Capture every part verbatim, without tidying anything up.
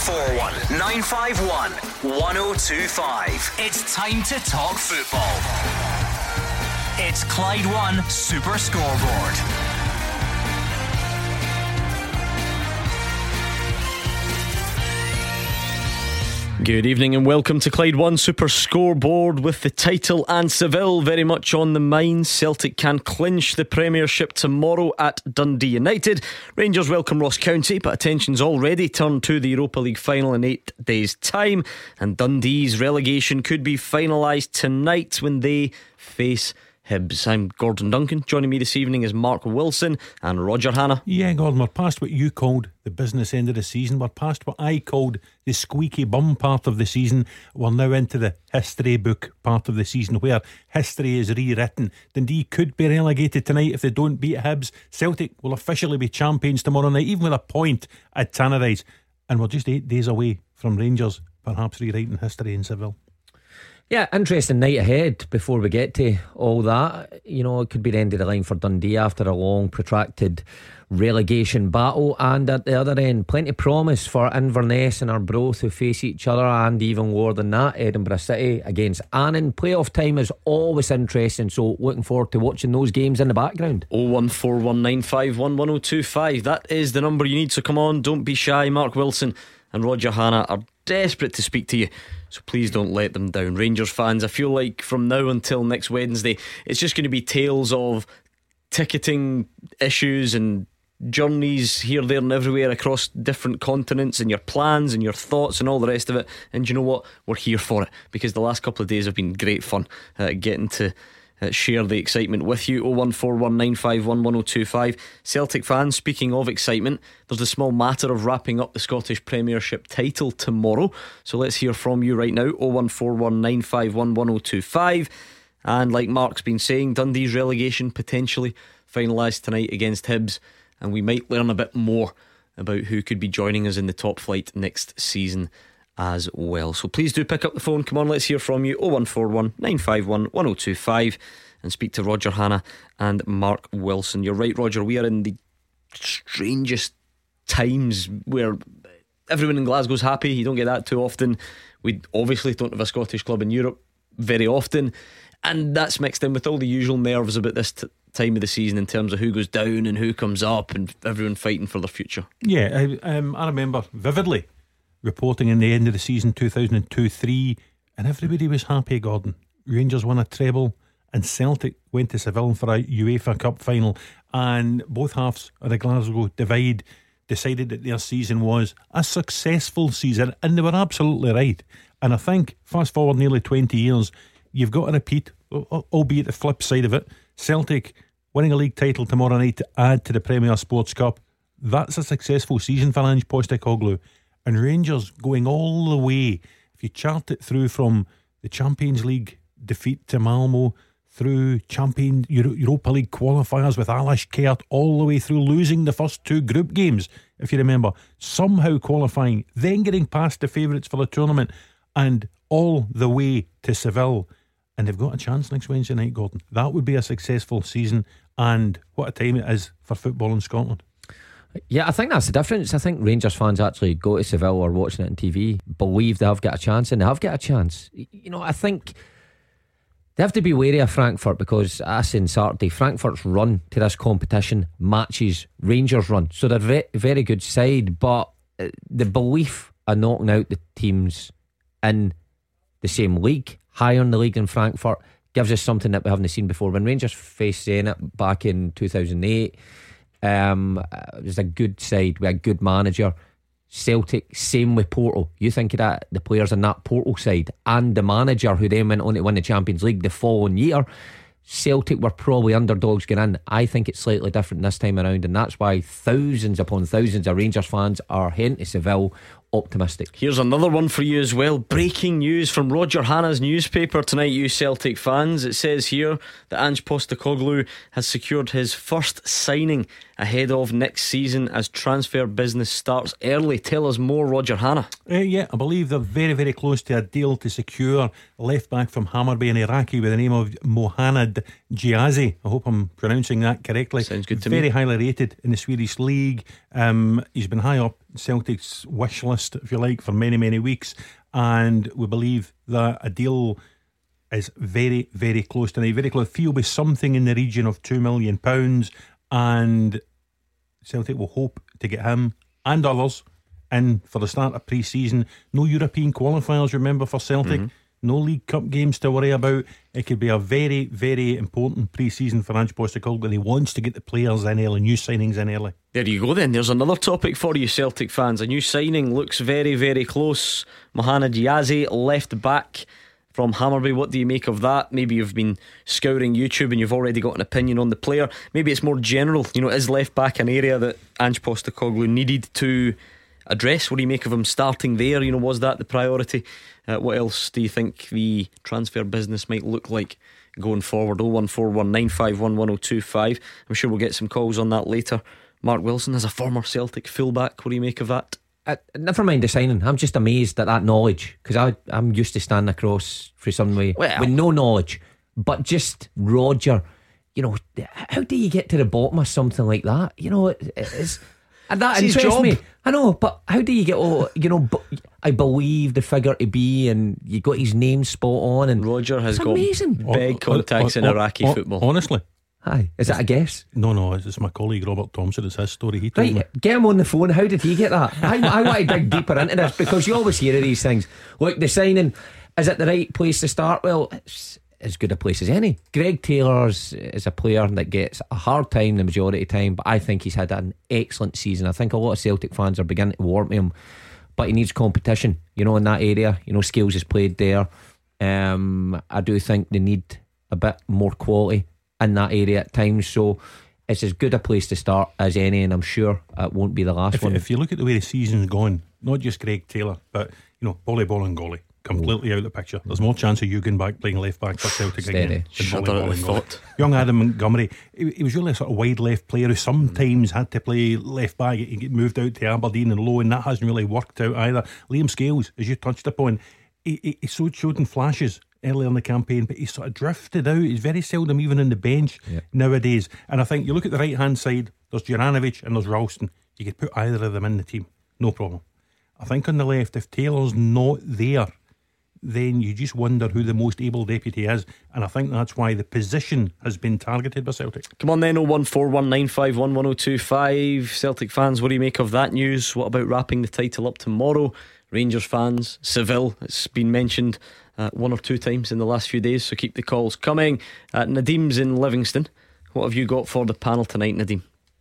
four one, nine five one, one oh two five. It's time to talk football. It's Clyde One Super Scoreboard. Good evening and welcome to Clyde One Super Scoreboard. With the title and Seville very much on the mind, Celtic can clinch the Premiership tomorrow at Dundee United. Rangers welcome Ross County, but attention's already turned to the Europa League final in eight days' time, and Dundee's relegation could be finalised tonight when they face Hibs. I'm Gordon Duncan. Joining me this evening is Mark Wilson and Roger Hannah. Yeah, Gordon, we're past what you called the business end of the season. We're past what I called the squeaky bum part of the season. We're now into the history book part of the season, where history is rewritten. Dundee could be relegated tonight if they don't beat Hibs. Celtic will officially be champions tomorrow night, even with a point at Tannadice. And we're just eight days away from Rangers perhaps rewriting history in Seville. Yeah, interesting night ahead before we get to all that. You know, it could be the end of the line for Dundee after a long protracted relegation battle, and at the other end plenty of promise for Inverness and Arbroath, who face each other, and even more than that, Edinburgh City against Annan. Playoff time is always interesting, so looking forward to watching those games in the background. oh one four one nine five one one oh two five, that is the number you need, so come on, don't be shy. Mark Wilson and Roger Hannah are desperate to speak to you, so please don't let them down. Rangers fans, I feel like from now until next Wednesday, it's just going to be tales of ticketing issues and journeys here, there and everywhere across different continents, and your plans and your thoughts and all the rest of it. And you know what? We're here for it, because the last couple of days have been great fun, uh, getting to Uh, share the excitement with you. oh one four one nine five one one oh two five. Celtic fans, speaking of excitement, there's the small matter of wrapping up the Scottish Premiership title tomorrow, so let's hear from you right now. oh one four one nine five one one oh two five. And like Mark's been saying, Dundee's relegation potentially finalised tonight against Hibs, and we might learn a bit more about who could be joining us in the top flight next season as well. So please do pick up the phone. Come on, let's hear from you. oh one four one nine five one one oh two five, and speak to Roger Hannah and Mark Wilson. You're right, Roger, we are in the strangest times where everyone in Glasgow's happy. You don't get that too often. We obviously don't have a Scottish club in Europe very often, and that's mixed in with all the usual nerves about this t- time of the season in terms of who goes down and who comes up, and everyone fighting for their future. Yeah, I, um, I remember vividly reporting in the end of the season two thousand two three, and everybody was happy, Gordon. Rangers won a treble and Celtic went to Seville for a UEFA Cup final, and both halves of the Glasgow divide decided that their season was a successful season, and they were absolutely right. And I think fast forward nearly twenty years, you've got to repeat, albeit the flip side of it, Celtic winning a league title tomorrow night to add to the Premier Sports Cup. That's a successful season for Ange Postecoglou. And Rangers going all the way, if you chart it through from the Champions League defeat to Malmo, through Champion Euro- Europa League qualifiers with Alash Kert, all the way through losing the first two group games, if you remember, somehow qualifying, then getting past the favourites for the tournament, and all the way to Seville. And they've got a chance next Wednesday night, Gordon. That would be a successful season, and what a time it is for football in Scotland. Yeah, I think that's the difference. I think Rangers fans actually go to Seville or watching it on T V, believe they have got a chance, and they have got a chance. You know, I think they have to be wary of Frankfurt, because as in Saturday, Frankfurt's run to this competition matches Rangers' run, so they're a very, very good side. But the belief of knocking out the teams in the same league, higher in the league than Frankfurt, gives us something that we haven't seen before. When Rangers faced Zenit back in two thousand eight, Um, it was a good side with a good manager. Celtic, same with Porto. You think of that, the players in that Porto side and the manager who then went on to win the Champions League the following year. Celtic were probably underdogs going in. I think it's slightly different this time around, and that's why thousands upon thousands of Rangers fans are heading to Seville optimistic. Here's another one for you as well. Breaking news from Roger Hannah's newspaper tonight, you Celtic fans. It says here that Ange Postecoglou has secured his first signing ahead of next season as transfer business starts early. Tell us more, Roger Hannah. Uh, yeah, I believe they're very, very close to a deal to secure left back from Hammarby, an Iraqi with the name of Mohanad Giazi. I hope I'm pronouncing that correctly. Sounds good to very me. Very highly rated in the Swedish league. Um, he's been high up Celtic's wish list, if you like, for many, many weeks, and we believe that a deal is very, very close tonight. Very close. Feel be something in the region of two million pounds, and Celtic will hope to get him and others in for the start of pre-season. No European qualifiers, remember, for Celtic. Mm-hmm. No League Cup games to worry about. It could be a very, very important pre-season for Ange Postecoglou, and he wants to get the players in early, new signings in early. There you go then. There's another topic for you Celtic fans. A new signing looks very, very close. Mohamed Yazi, left back from Hammarby. What do you make of that? Maybe you've been scouring YouTube and you've already got an opinion on the player. Maybe it's more general. You know, is left back an area that Ange Postecoglou needed to address? What do you make of him starting there? You know, was that the priority? Uh, what else do you think the transfer business might look like going forward? oh one four one nine five one one oh two five. I'm sure we'll get some calls on that later. Mark Wilson, as a former Celtic fullback, what do you make of that? Uh, never mind the signing. I'm just amazed at that knowledge, because I'm used to standing across for some way well, with no knowledge. But just Roger, you know, how do you get to the bottom of something like that? You know, it, it's and that it's interests me. I know, but how do you get? Oh, you know, I believe the figure to be, and you got his name spot on. And Roger has got amazing. big contacts in Iraqi football. Honestly, hi, is that a guess? No, no, it's my colleague Robert Thompson. It's his story. He told right, me. Get him on the phone. How did he get that? I, I want to dig deeper into this, because you always hear of these things. Look, the signing, is it the right place to start? Well, it's as good a place as any. Greg Taylor's is a player that gets a hard time the majority of the time, but I think he's had an excellent season. I think a lot of Celtic fans are beginning to warm to him, but he needs competition, you know, in that area. You know, Scales has played there. um, I do think they need a bit more quality in that area at times, so it's as good a place to start as any, and I'm sure it won't be the last if, one. If you look at the way the season's gone, not just Greg Taylor, but you know, volleyball and golly completely out of the picture. There's more chance of Eugen back playing left back for Celtic Steady. again than volleyball and golly. Thought. Young Adam Montgomery, he, he was really a sort of wide left player who sometimes had to play left back. He get moved out to Aberdeen and low, and that hasn't really worked out either. Liam Scales, as you touched upon, he, he, he showed, showed in flashes earlier in the campaign, but he sort of drifted out. He's very seldom even on the bench yeah. nowadays. And I think you look at the right hand side, there's Juranovic and there's Ralston. You could put either of them in the team, no problem. I think on the left, if Taylor's not there, then you just wonder who the most able deputy is, and I think that's why the position has been targeted by Celtic. Come on then, oh one four one nine five one one oh two five. Celtic fans, what do you make of that news? What about wrapping the title up tomorrow? Rangers fans, Seville, it's been mentioned uh, one or two times in the last few days, so keep the calls coming. uh, Nadim's in Livingston. What have you got for the panel tonight, Nadim?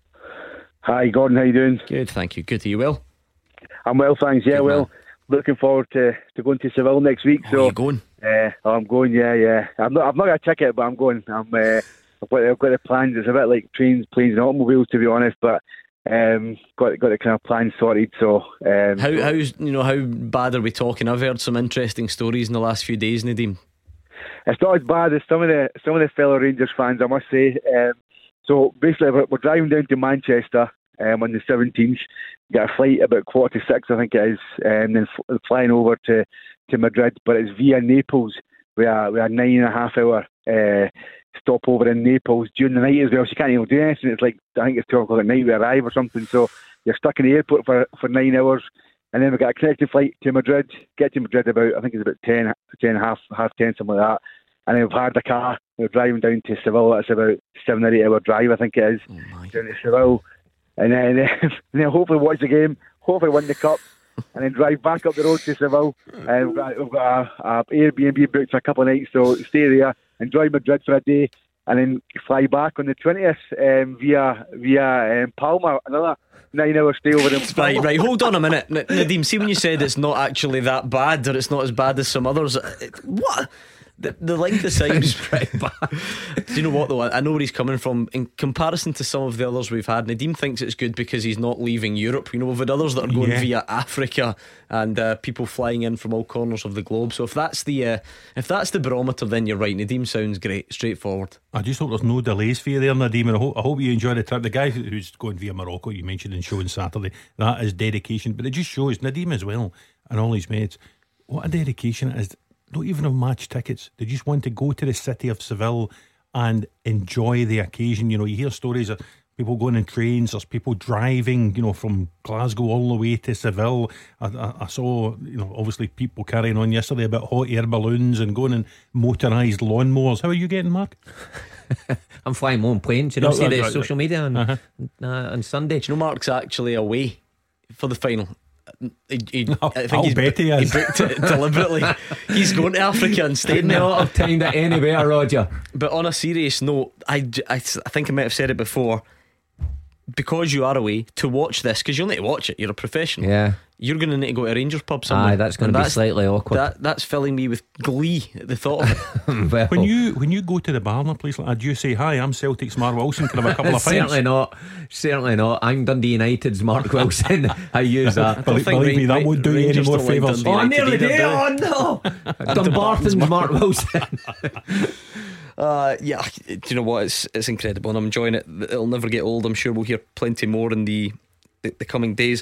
Hi Gordon, how you doing? Good, thank you. Good, are you well? I'm well, thanks. Yeah, Good well man. Looking forward to, to going to Seville next week. Oh, so you going? Uh, I'm going. Yeah, yeah. I'm not. I've not got a ticket, but I'm going. I'm. Uh, I've got. I've got the plans. It's a bit like trains, planes, and automobiles, to be honest. But um, got got the kind of plans sorted. So um, how how's you know how bad are we talking? I've heard some interesting stories in the last few days, Nadim. It's not as bad as some of the some of the fellow Rangers fans, I must say. Um, so basically, we're, we're driving down to Manchester um, on the seventeenth. Get a flight about quarter to six, I think it is, and then f- flying over to, to Madrid. But it's via Naples. We are we are nine and a half hour uh, stopover in Naples during the night as well. So you can't even do anything. It's like I think it's twelve o'clock at night we arrive or something. So you're stuck in the airport for, for nine hours, and then we got a connecting flight to Madrid. Get to Madrid about I think it's about ten, ten half half ten, something like that. And then we've hired the car. We're driving down to Seville. That's about seven or eight hour drive, I think it is, oh my. down to Seville. And then, and then hopefully watch the game, hopefully win the cup, and then drive back up the road to Seville. And we've got, we've got a, a Airbnb booked for a couple of nights, so stay there, enjoy Madrid for a day, and then fly back on the twentieth um, via via um, Palma, another nine hour stay over in Palma. Right, right, hold on a minute, N- Nadim. See, when you said it's not actually that bad, or it's not as bad as some others, it, what? The, the length of time is pretty bad. Do you know what though? I know where he's coming from. In comparison to some of the others we've had, Nadim thinks it's good because he's not leaving Europe. You know, we've had others that are going Yeah. via Africa and uh, people flying in from all corners of the globe. So if that's the uh, if that's the barometer, then you're right. Nadim sounds great, straightforward. I just hope there's no delays for you there, Nadim, and I hope, I hope you enjoy the trip. The guy who's going via Morocco, you mentioned in show on Saturday, that is dedication. But it just shows Nadim as well and all his mates what a dedication it is. Don't even have match tickets. They just want to go to the city of Seville and enjoy the occasion. You know, you hear stories of people going in trains. There's people driving, you know, from Glasgow all the way to Seville. I, I, I saw, you know, obviously people carrying on yesterday about hot air balloons and going in motorised lawnmowers. How are you getting, Mark? I'm flying my own planes. You know, No, see right, the right, social media on, Uh-huh. uh, on Sunday. Do you know Mark's actually away for the final? He, he, I'll- I think I'll he's, bet he is. he booked it deliberately. He's going to Africa and staying Couldn't there. not have timed it anywhere, Roger. But on a serious note, I, I, I think I might have said it before. Because you are away to watch this, because you'll need to watch it, you're a professional. Yeah. You're going to need to go to a Rangers pub somewhere. Aye, that's going And to be slightly awkward. That, that's filling me with glee at the thought of it. Well, When you when you go to the bar in a place like that, do you say, "Hi, I'm Celtic's Mark Wilson, can I have a couple of pints?" certainly not. Certainly not. I'm Dundee United's Mark Wilson. I use that. Believe, think believe me, Ra- that won't do you any Rangers more don't like favours. Dundee. Oh, I nearly United did. either, Oh no. Dumbarton's Mark Wilson. Uh, yeah, do you know what? It's it's incredible, and I'm enjoying it. It'll never get old. I'm sure we'll hear plenty more in the the, the coming days.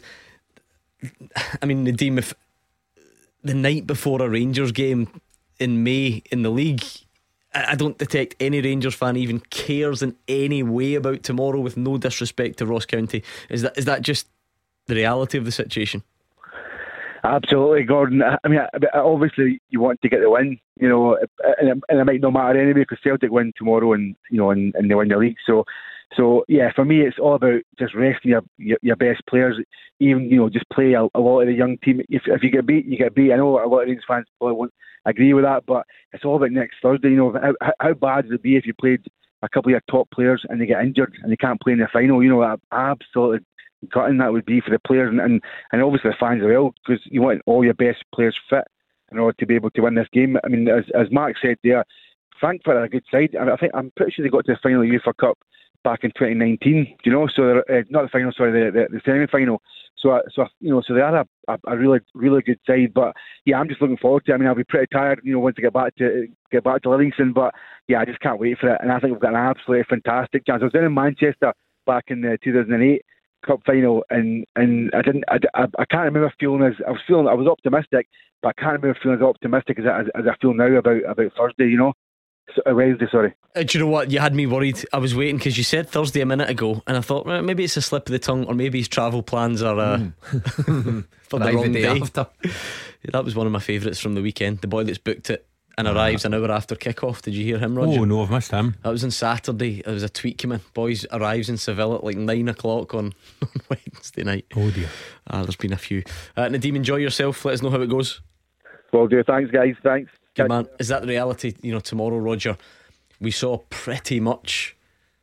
I mean, Nadeem, if the night before a Rangers game in May in the league, I, I don't detect any Rangers fan even cares in any way about tomorrow. With no disrespect to Ross County, is that is that just the reality of the situation? Absolutely, Gordon. I mean, obviously you want to get the win, you know, and it, and it might not matter anyway because Celtic win tomorrow, and you know, and, and they win the league. So, so yeah, for me, it's all about just resting your your, your best players. Even you know, just play a, a lot of the young team. If if you get beat, you get beat. I know a lot of Rangers fans probably won't agree with that, but it's all about next Thursday. You know, how, how bad would it be if you played a couple of your top players and they get injured and they can't play in the final? You know, absolutely gutting that would be for the players and, and, and obviously the fans as well, because you want all your best players fit in order to be able to win this game. I mean, as as Mark said there, Frankfurt are a good side. I, mean, I think I'm pretty sure they got to the final of the UEFA Cup back in twenty nineteen. Do you know? So they're, uh, not the final, sorry, the the, the semi-final. So uh, so you know, so they are a, a, a really really good side. But yeah, I'm just looking forward to it. I mean, I'll be pretty tired, you know, once I get back to get back to Livingston. But yeah, I just can't wait for it. And I think we've got an absolutely fantastic chance. I was down in Manchester back in the two thousand eight Cup final, and and I didn't I, I, I can't remember feeling as I was feeling I was optimistic, but I can't remember feeling as optimistic as, as, as I feel now about about Thursday. You know, so, uh, Wednesday. Sorry. Uh, do you know what? You had me worried. I was waiting because you said Thursday a minute ago, and I thought well, maybe it's a slip of the tongue, or maybe his travel plans are uh, Mm. for the Arrive wrong the day. day after. That was one of my favourites from the weekend. The boy that's booked it and arrives an hour after kick-off. Did you hear him, Roger? Oh no, I've missed him. That was on Saturday. There was a tweet came in. Boys arrives in Seville at like nine o'clock on, on Wednesday night. Oh dear. Ah, there's been a few. Uh, Nadeem, enjoy yourself. Let us know how it goes. Well, do. Thanks, guys. Thanks. Good man. Is that the reality? You know, tomorrow, Roger, we saw pretty much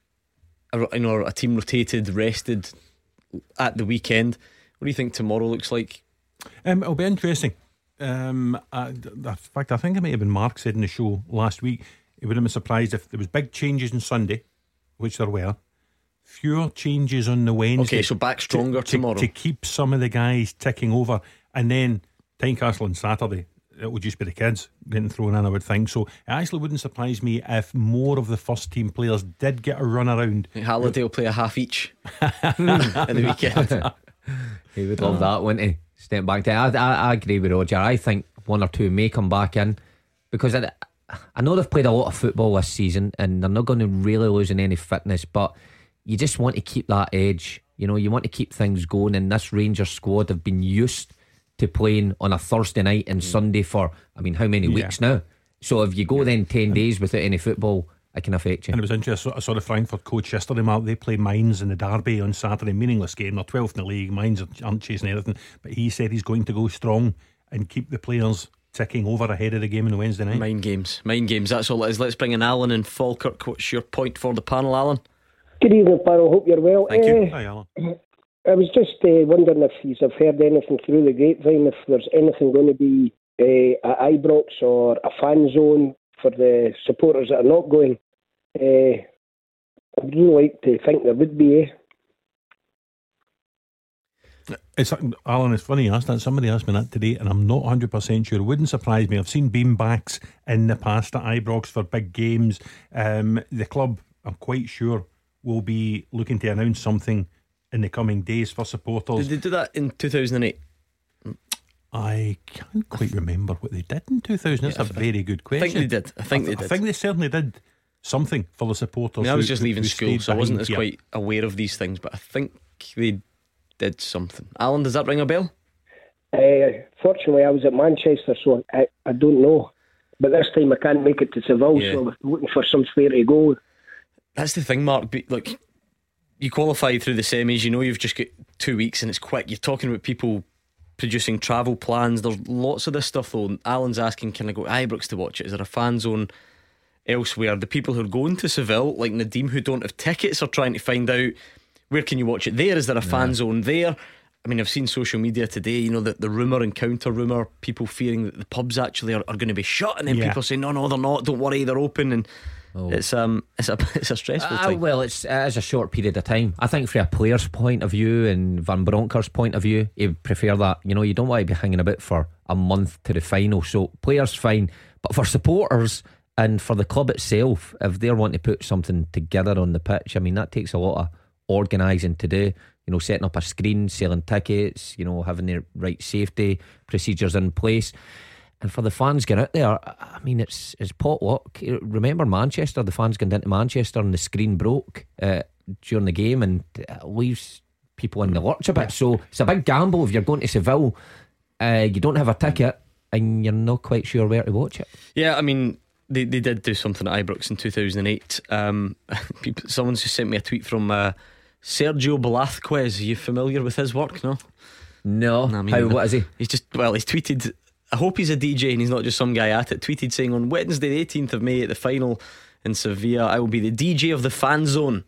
a, you know, a team rotated, rested at the weekend. What do you think tomorrow looks like? Um, it'll be interesting. Um, I, in fact, I think it might have been Mark said in the show last week. He would have been surprised if there was big changes on Sunday, which there were. Fewer changes on the Wednesday. Okay, so back stronger to, to, tomorrow. to keep some of the guys ticking over, and then Tynecastle on Saturday. It would just be the kids getting thrown in, I would think. So it actually wouldn't surprise me if more of the first team players did get a run around. Halliday will play a half each at the weekend. He would love that, wouldn't he? Step back to I, I, I agree with Roger. I think one or two may come back in because I, I know they've played a lot of football this season and they're not going to really losing any fitness, but you just want to keep that edge. You know, you want to keep things going, and this Rangers squad have been used to playing on a Thursday night and mm. Sunday for I mean how many yeah. weeks now? So if you go then ten days without any football, it can affect you. And it was interesting. I saw the Frankfurt coach yesterday, Mark. They play Mainz in the derby on Saturday. Meaningless game. They're twelfth in the league. Mainz aren't chasing anything. But he said he's going to go strong and keep the players ticking over ahead of the game on the Wednesday night. Mind games. Mind games. That's all it is. Let's bring in Alan in Falkirk. What's your point for the panel, Alan? Good evening, panel. Hope you're well. Thank you. Uh, Hi, Alan. I was just uh, wondering if you have heard anything through the grapevine, if there's anything going to be uh, at Ibrox or a fan zone for the supporters that are not going. Uh, I would really like to think there would be. Eh? It's Alan. It's funny you asked that. Somebody asked me that today, and I'm not one hundred percent sure. It wouldn't surprise me. I've seen beanbacks in the past at Ibrox for big games. Um, the club, I'm quite sure, will be looking to announce something in the coming days for supporters. Did they do that in two thousand eight? I can't quite remember what they did in two thousand. That's Yeah, a very good I question. think they did. I think I, they th- did. I think they certainly did. something for the supporters. I mean, I was who- just who- leaving who school, stayed so I wasn't behind as here. quite aware of these things, but I think they did something. Alan, does that ring a bell? Uh, fortunately, I was at Manchester, so I, I don't know. But this time I can't make it to Seville, Yeah. so I was looking for some sphere to go. That's the thing, Mark. But look, you qualified through the semis. You know you've just got two weeks and it's quick. You're talking about people producing travel plans. There's lots of this stuff though. Alan's asking, can I go to Ibrox to watch it? Is there a fan zone elsewhere? The people who are going to Seville, like Nadeem, who don't have tickets, are trying to find out, where can you watch it there? Is there a fan zone there? I mean, I've seen social media today, you know, the, the rumour and counter rumour, people fearing that the pubs actually are, are going to be shut, and then Yeah. people saying, no, no, they're not, don't worry, they're open. And it's um it's a it's a stressful Uh, time. well, it's it is a short period of time. I think from a player's point of view and Van Bronckhorst's point of view, he would prefer that. You know, you don't want to be hanging about for a month to the final. So players fine, but for supporters and for the club itself, if they're wanting to put something together on the pitch, I mean, that takes a lot of organising to do. You know, setting up a screen, selling tickets, you know, having the right safety procedures in place. And for the fans getting out there, I mean, it's it's potluck. Remember Manchester, the fans going into Manchester and the screen broke uh, during the game, and it leaves people in the lurch a bit. So it's a big gamble if you're going to Seville, uh, you don't have a ticket and you're not quite sure where to watch it. Yeah, I mean, they, they did do something at Ibrox in two thousand eight. Um, people, someone's just sent me a tweet from uh, Sergio Velázquez. Are you familiar with his work? No? No, I mean, how, what is he? He's just, well, he's tweeted, I hope he's a D J and he's not just some guy at it. Tweeted saying, on Wednesday the eighteenth of May at the final in Sevilla, I will be the D J of the fan zone.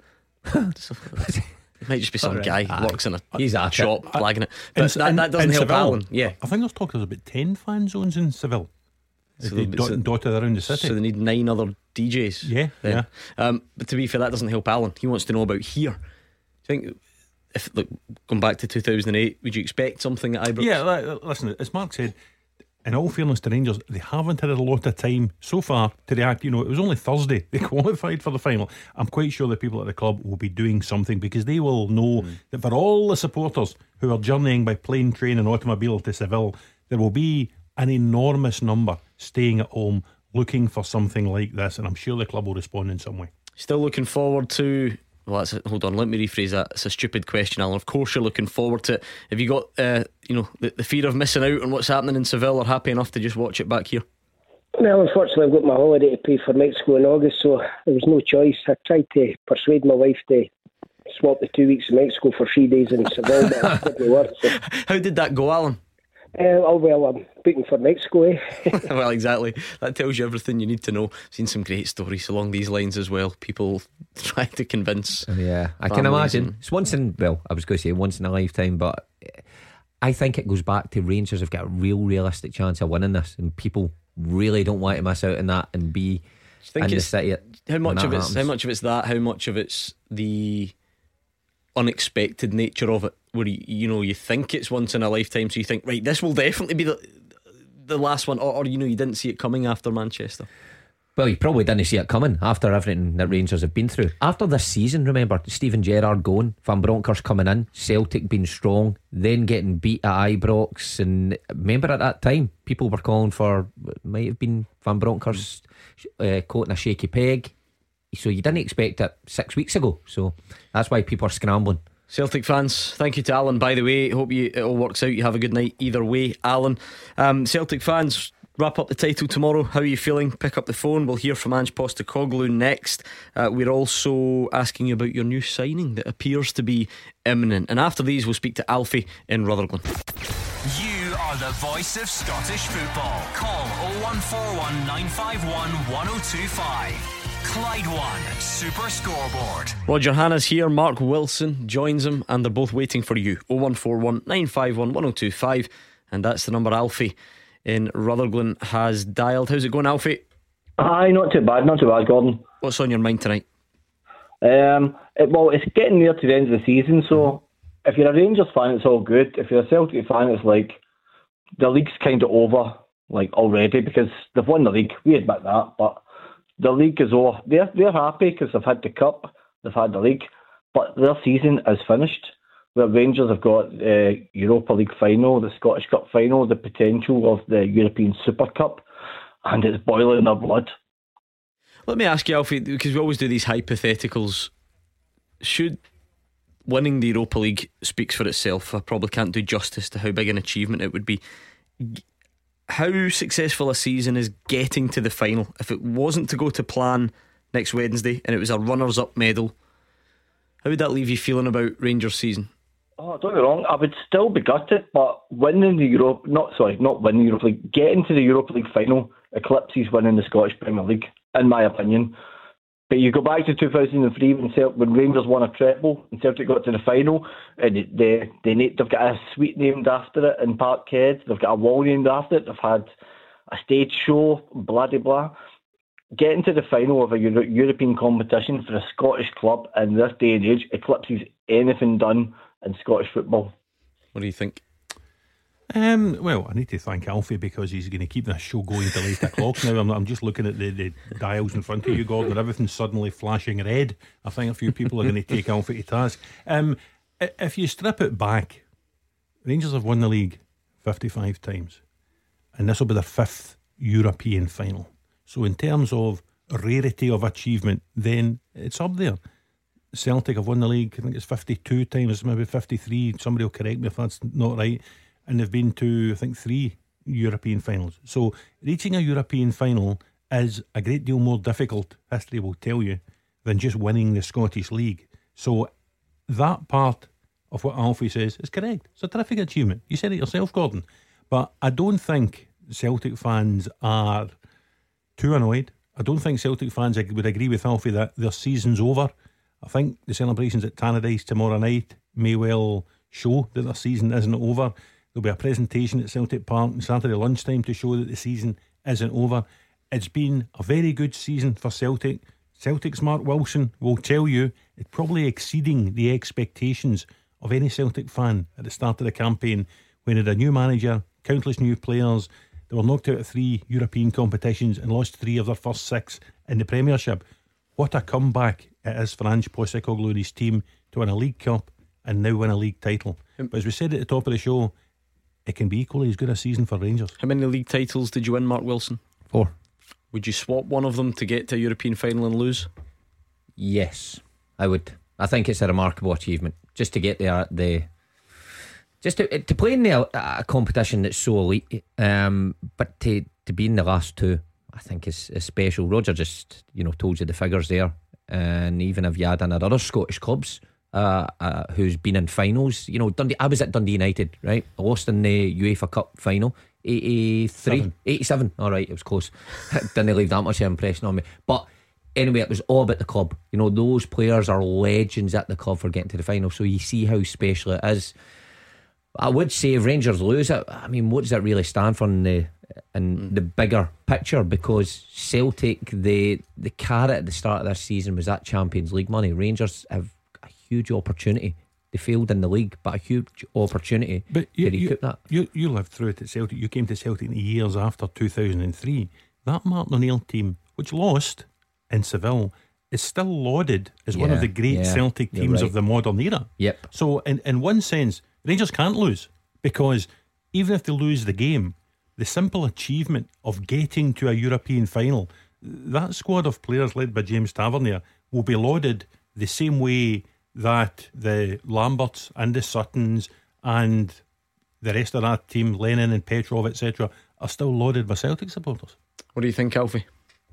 It might just be some Alright. guy who Aye. works in a He's at shop it. flagging it. In- But that, in- that doesn't in help Seville, Alan. Yeah. I think there's talk there's about ten fan zones in Seville. So they they'll be- dot, so- dotted around the city. So they need nine other D Js. Yeah, then. Um, but to be fair, that doesn't help Alan. He wants to know about here. Do you think, if look, going back to two thousand eight, would you expect something at Ibrox? Yeah, li- listen, as Mark said, in all fairness to Rangers, they haven't had a lot of time so far to react. You know, it was only Thursday they qualified for the final. I'm quite sure the people at the club will be doing something, because they will know Mm. that for all the supporters who are journeying by plane, train and automobile to Seville, there will be an enormous number staying at home looking for something like this, and I'm sure the club will respond in some way. Still looking forward to. Well, that's it. Hold on, let me rephrase that. It's a stupid question, Alan. Of course you're looking forward to it. Have you got uh, you know, the, the fear of missing out on what's happening in Seville, or happy enough to just watch it back here? Well, unfortunately, I've got my holiday to pay for Mexico in August, so there was no choice. I tried to persuade my wife to swap the two weeks in Mexico for three days in Seville, but it didn't work. So, How did that go, Alan? uh, oh, well, I'm booking for Mexico, eh? Well, exactly. That tells you everything you need to know. Seen some great stories along these lines as well. People trying to convince. Yeah, I can families imagine. and- It's once in, well, I was going to say once in a lifetime, but I think it goes back to Rangers have got a real realistic chance of winning this, and people really don't want to miss out on that and be think in the it's- city. At, How much when of that it's how happens. much of it's that? How much of it's the unexpected nature of it, where you, you know you think it's once in a lifetime, so you think, right, this will definitely be the the last one, or, or you know you didn't see it coming after Manchester. Well, you probably didn't see it coming after everything that Rangers have been through. After this season, remember, Steven Gerrard going, Van Bronckhorst coming in, Celtic being strong, then getting beat at Ibrox. And remember at that time, people were calling for, it might have been Van Bronckhorst uh, quoting a shaky peg. So you didn't expect it six weeks ago. So that's why people are scrambling. Celtic fans, thank you to Alan, by the way. Hope you, it all works out. You have a good night either way, Alan. um, Celtic fans, wrap up the title tomorrow. How are you feeling? Pick up the phone. We'll hear from Ange Postecoglou next. uh, We're also asking you about your new signing that appears to be imminent. And after these we'll speak to Alfie in Rutherglen. You are the voice of Scottish football. Call oh one four one nine five one one oh two five. Clyde One Super Scoreboard. Roger Hanna's here, Mark Wilson joins him, and they're both waiting for you. oh one four one nine five one one oh two five. And that's the number Alfie in Rutherglen has dialed. How's it going, Alfie? Aye, not too bad, not too bad, Gordon. What's on your mind tonight? Um, it, well, it's getting near to the end of the season, so if you're a Rangers fan, it's all good. If you're a Celtic fan, it's like the league's kind of over, like already, because they've won the league. We admit that, but the league is over. They're they're happy because they've had the cup, they've had the league, but their season is finished. Where Rangers have got the uh, Europa League final, the Scottish Cup final, the potential of the European Super Cup, and it's boiling their blood. Let me ask you, Alfie, because we always do these hypotheticals. Should winning the Europa League speaks for itself? I probably can't do justice to how big an achievement it would be. How successful a season is getting to the final? If it wasn't to go to plan next Wednesday and it was a runners-up medal, how would that leave you feeling about Rangers' season? Oh, don't get me wrong, I would still be gutted, but winning the Europe, not sorry, not winning the Europa League, getting to the Europa League final eclipses winning the Scottish Premier League, in my opinion. But you go back to two thousand three when, Celt- when Rangers won a treble and Celtic got to the final, and they, they, they, they've got a suite named after it in Parkhead, they've got a wall named after it, they've had a stage show, blah de blah. Getting to the final of a Euro- European competition for a Scottish club in this day and age eclipses anything done in Scottish football. What do you think? Um, well, I need to thank Alfie because he's going to keep this show going till eight o'clock now. I'm, I'm just looking at the, the dials in front of you, Gordon, and everything's suddenly flashing red. I think a few people are going to take Alfie to task. Um, if you strip it back, Rangers have won the league fifty-five times, and this will be their fifth European final. So in terms of rarity of achievement, then it's up there. Celtic have won the league, I think it's fifty-two times, maybe fifty-three. Somebody will correct me if that's not right. And they've been to, I think, three European finals. So reaching a European final is a great deal more difficult, history will tell you, than just winning the Scottish League. So that part of what Alfie says is correct. It's a terrific achievement. You said it yourself, Gordon. But I don't think Celtic fans are too annoyed. I don't think Celtic fans would agree with Alfie that their season's over. I think the celebrations at Tannadice tomorrow night may well show that their season isn't over. There'll be a presentation at Celtic Park on Saturday lunchtime to show that the season isn't over. It's been a very good season for Celtic. Celtic's Mark Wilson will tell you it's probably exceeding the expectations of any Celtic fan at the start of the campaign, when it had a new manager, countless new players. They were knocked out of three European competitions and lost three of their first six in the Premiership. What a comeback it is for Ange Postecoglou and his team to win a League Cup and now win a league title. But as we said at the top of the show, it can be equally as good a season for Rangers. How many league titles did you win, Mark Wilson? Four. Would you swap one of them to get to a European final and lose? Yes, I would. I think it's a remarkable achievement just to get there. The just to, to play in the, a competition that's so elite, um, but to to be in the last two, I think is, is special. Roger just you know told you the figures there, and even if you add in other Scottish clubs uh, uh, who's been in finals, you know Dundee. I was at Dundee United, right? I lost in the UEFA Cup final. eighty-three, eighty-seven. All right, it was close. Didn't leave that much of an impression on me. But anyway, it was all about the club. You know, those players are legends at the club for getting to the final. So you see how special it is. I would say if Rangers lose it, I mean, what does that really stand for in the in mm. the bigger picture? Because Celtic, the the carrot at the start of their season was that Champions League money. Rangers have a huge opportunity. They failed in the league, but a huge opportunity but you, to recoup you, that. You, you lived through it at Celtic. You came to Celtic in the years after two thousand three. That Martin O'Neill team, which lost in Seville, is still lauded as yeah, one of the great yeah, Celtic teams right. of the modern era. Yep. So in, in one sense, Rangers can't lose, because even if they lose the game, the simple achievement of getting to a European final, that squad of players led by James Tavernier will be lauded the same way that the Lamberts and the Suttons and the rest of that team, Lennon and Petrov, et cetera, are still lauded by Celtic supporters. What do you think, Alfie?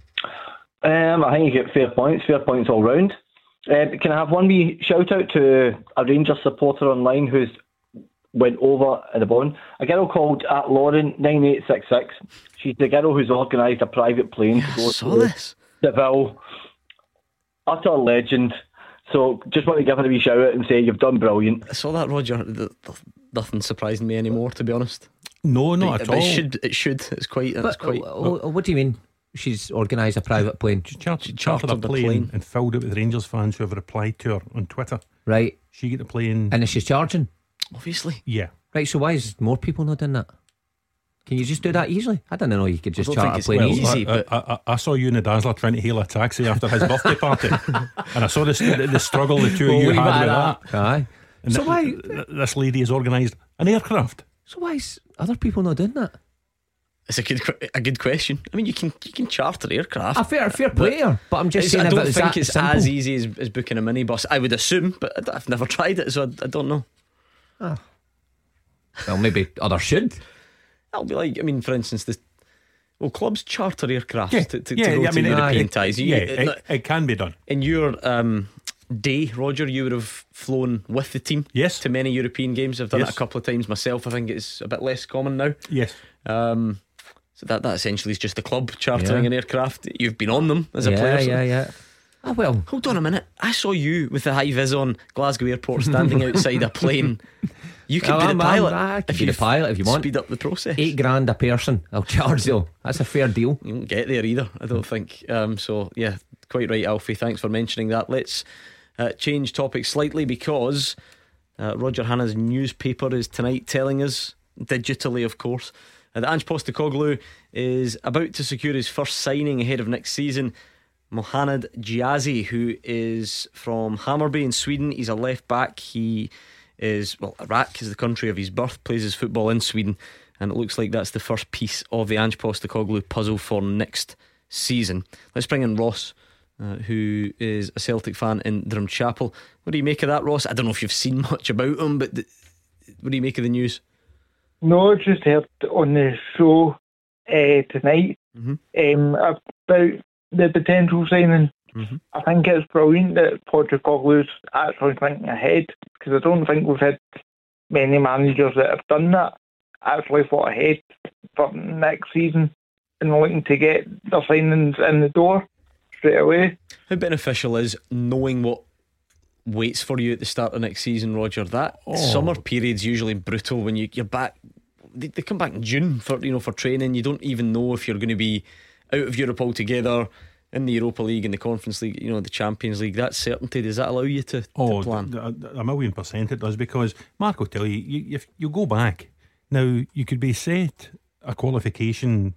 Um, I think you get fair points, fair points all round. Uh, can I have one wee shout out to a Rangers supporter online who's went over in the bond? A girl called at Lauren nine eight six six. She's the girl who's organised a private plane yeah, to go saw to this. Seville. Utter legend. So just want to give her a wee shout out and say you've done brilliant. I saw that, Roger. The, the, nothing surprising me anymore, to be honest. No, not but, at but all. It should. It should. It's quite. But, it's quite. uh, uh, what do you mean? She's organised a private plane. She chartered, She chartered, chartered a a plane, plane and filled it with Rangers fans who have replied to her on Twitter. Right. She get the plane. And she's charging. Obviously. Yeah. Right. So why is more people not doing that? Can you just do that easily? I didn't know you could just I don't charter a think plane it's easy. easy. I, but I, I, I saw you and the Dazzler trying to hail a taxi after his birthday party, and I saw the, the, the struggle the two of Well, you we've had with had that. Aye. And So th- why? th- this lady has organised an aircraft. So why is other people not doing that? It's a good, a good question. I mean, you can you can charter aircraft. A fair, fair player, but I'm just saying. I if don't it was think that it's simple. as easy as, as booking a minibus. I would assume, but I've never tried it, so I, I don't know. Ah. Well, maybe others should. That'll be like, I mean, for instance, this. Well, clubs charter aircraft Yeah, to, to, yeah, to go I to mean, European it- ties. You- Yeah, it- it, it can be done. in your um, day, Roger, you would have flown with the team. Yes. To many European games. I've done Yes. it a couple of times myself. I think it's a bit less common now. Yes. Um, so that that essentially is just the club chartering Yeah. an aircraft. You've been on them as a yeah, player. so- yeah, yeah. Ah, well, Hold on a minute. I saw you with the high vis on Glasgow Airport standing outside a plane. You could Well, be the I'm- pilot. I'm- I could if be you the pilot if you want. Speed up the process. eight grand a person. I'll charge you. That's a fair deal. You won't get there either, I don't think. Um, so, yeah, quite right, Alfie. Thanks for mentioning that. Let's uh, change topics slightly because uh, Roger Hannah's newspaper is tonight telling us, digitally of course, uh, that Ange Postecoglou is about to secure his first signing ahead of next season. Mohamed Giazi, who is from Hammarby in Sweden. He's a left back. He is, well, Iraq is the country of his birth, plays his football in Sweden, and it looks like that's the first piece of the Ange Postecoglou puzzle for next season. Let's bring in Ross, uh, who is a Celtic fan in Drumchapel. What do you make of that, Ross? I don't know if you've seen much about him, but th- what do you make of the news? No, I just heard on the show uh, tonight Mm-hmm. um, about the potential signing. Mm-hmm. I think it's brilliant that Postecoglou's actually thinking ahead, because I don't think we've had many managers that have done that, actually thought ahead for next season and looking to get their signings in the door straight away. How beneficial is knowing what waits for you at the start of next season, Roger? That Oh. summer period's usually brutal when you, you're back. They, they come back in June for you know for training. You don't even know if you're going to be out of Europe altogether, in the Europa League, in the Conference League, you know, the Champions League. That certainty, does that allow you to, Oh, to plan? th- th- a million percent it does, because Mark will tell you, you if you go back now, you could be set a qualification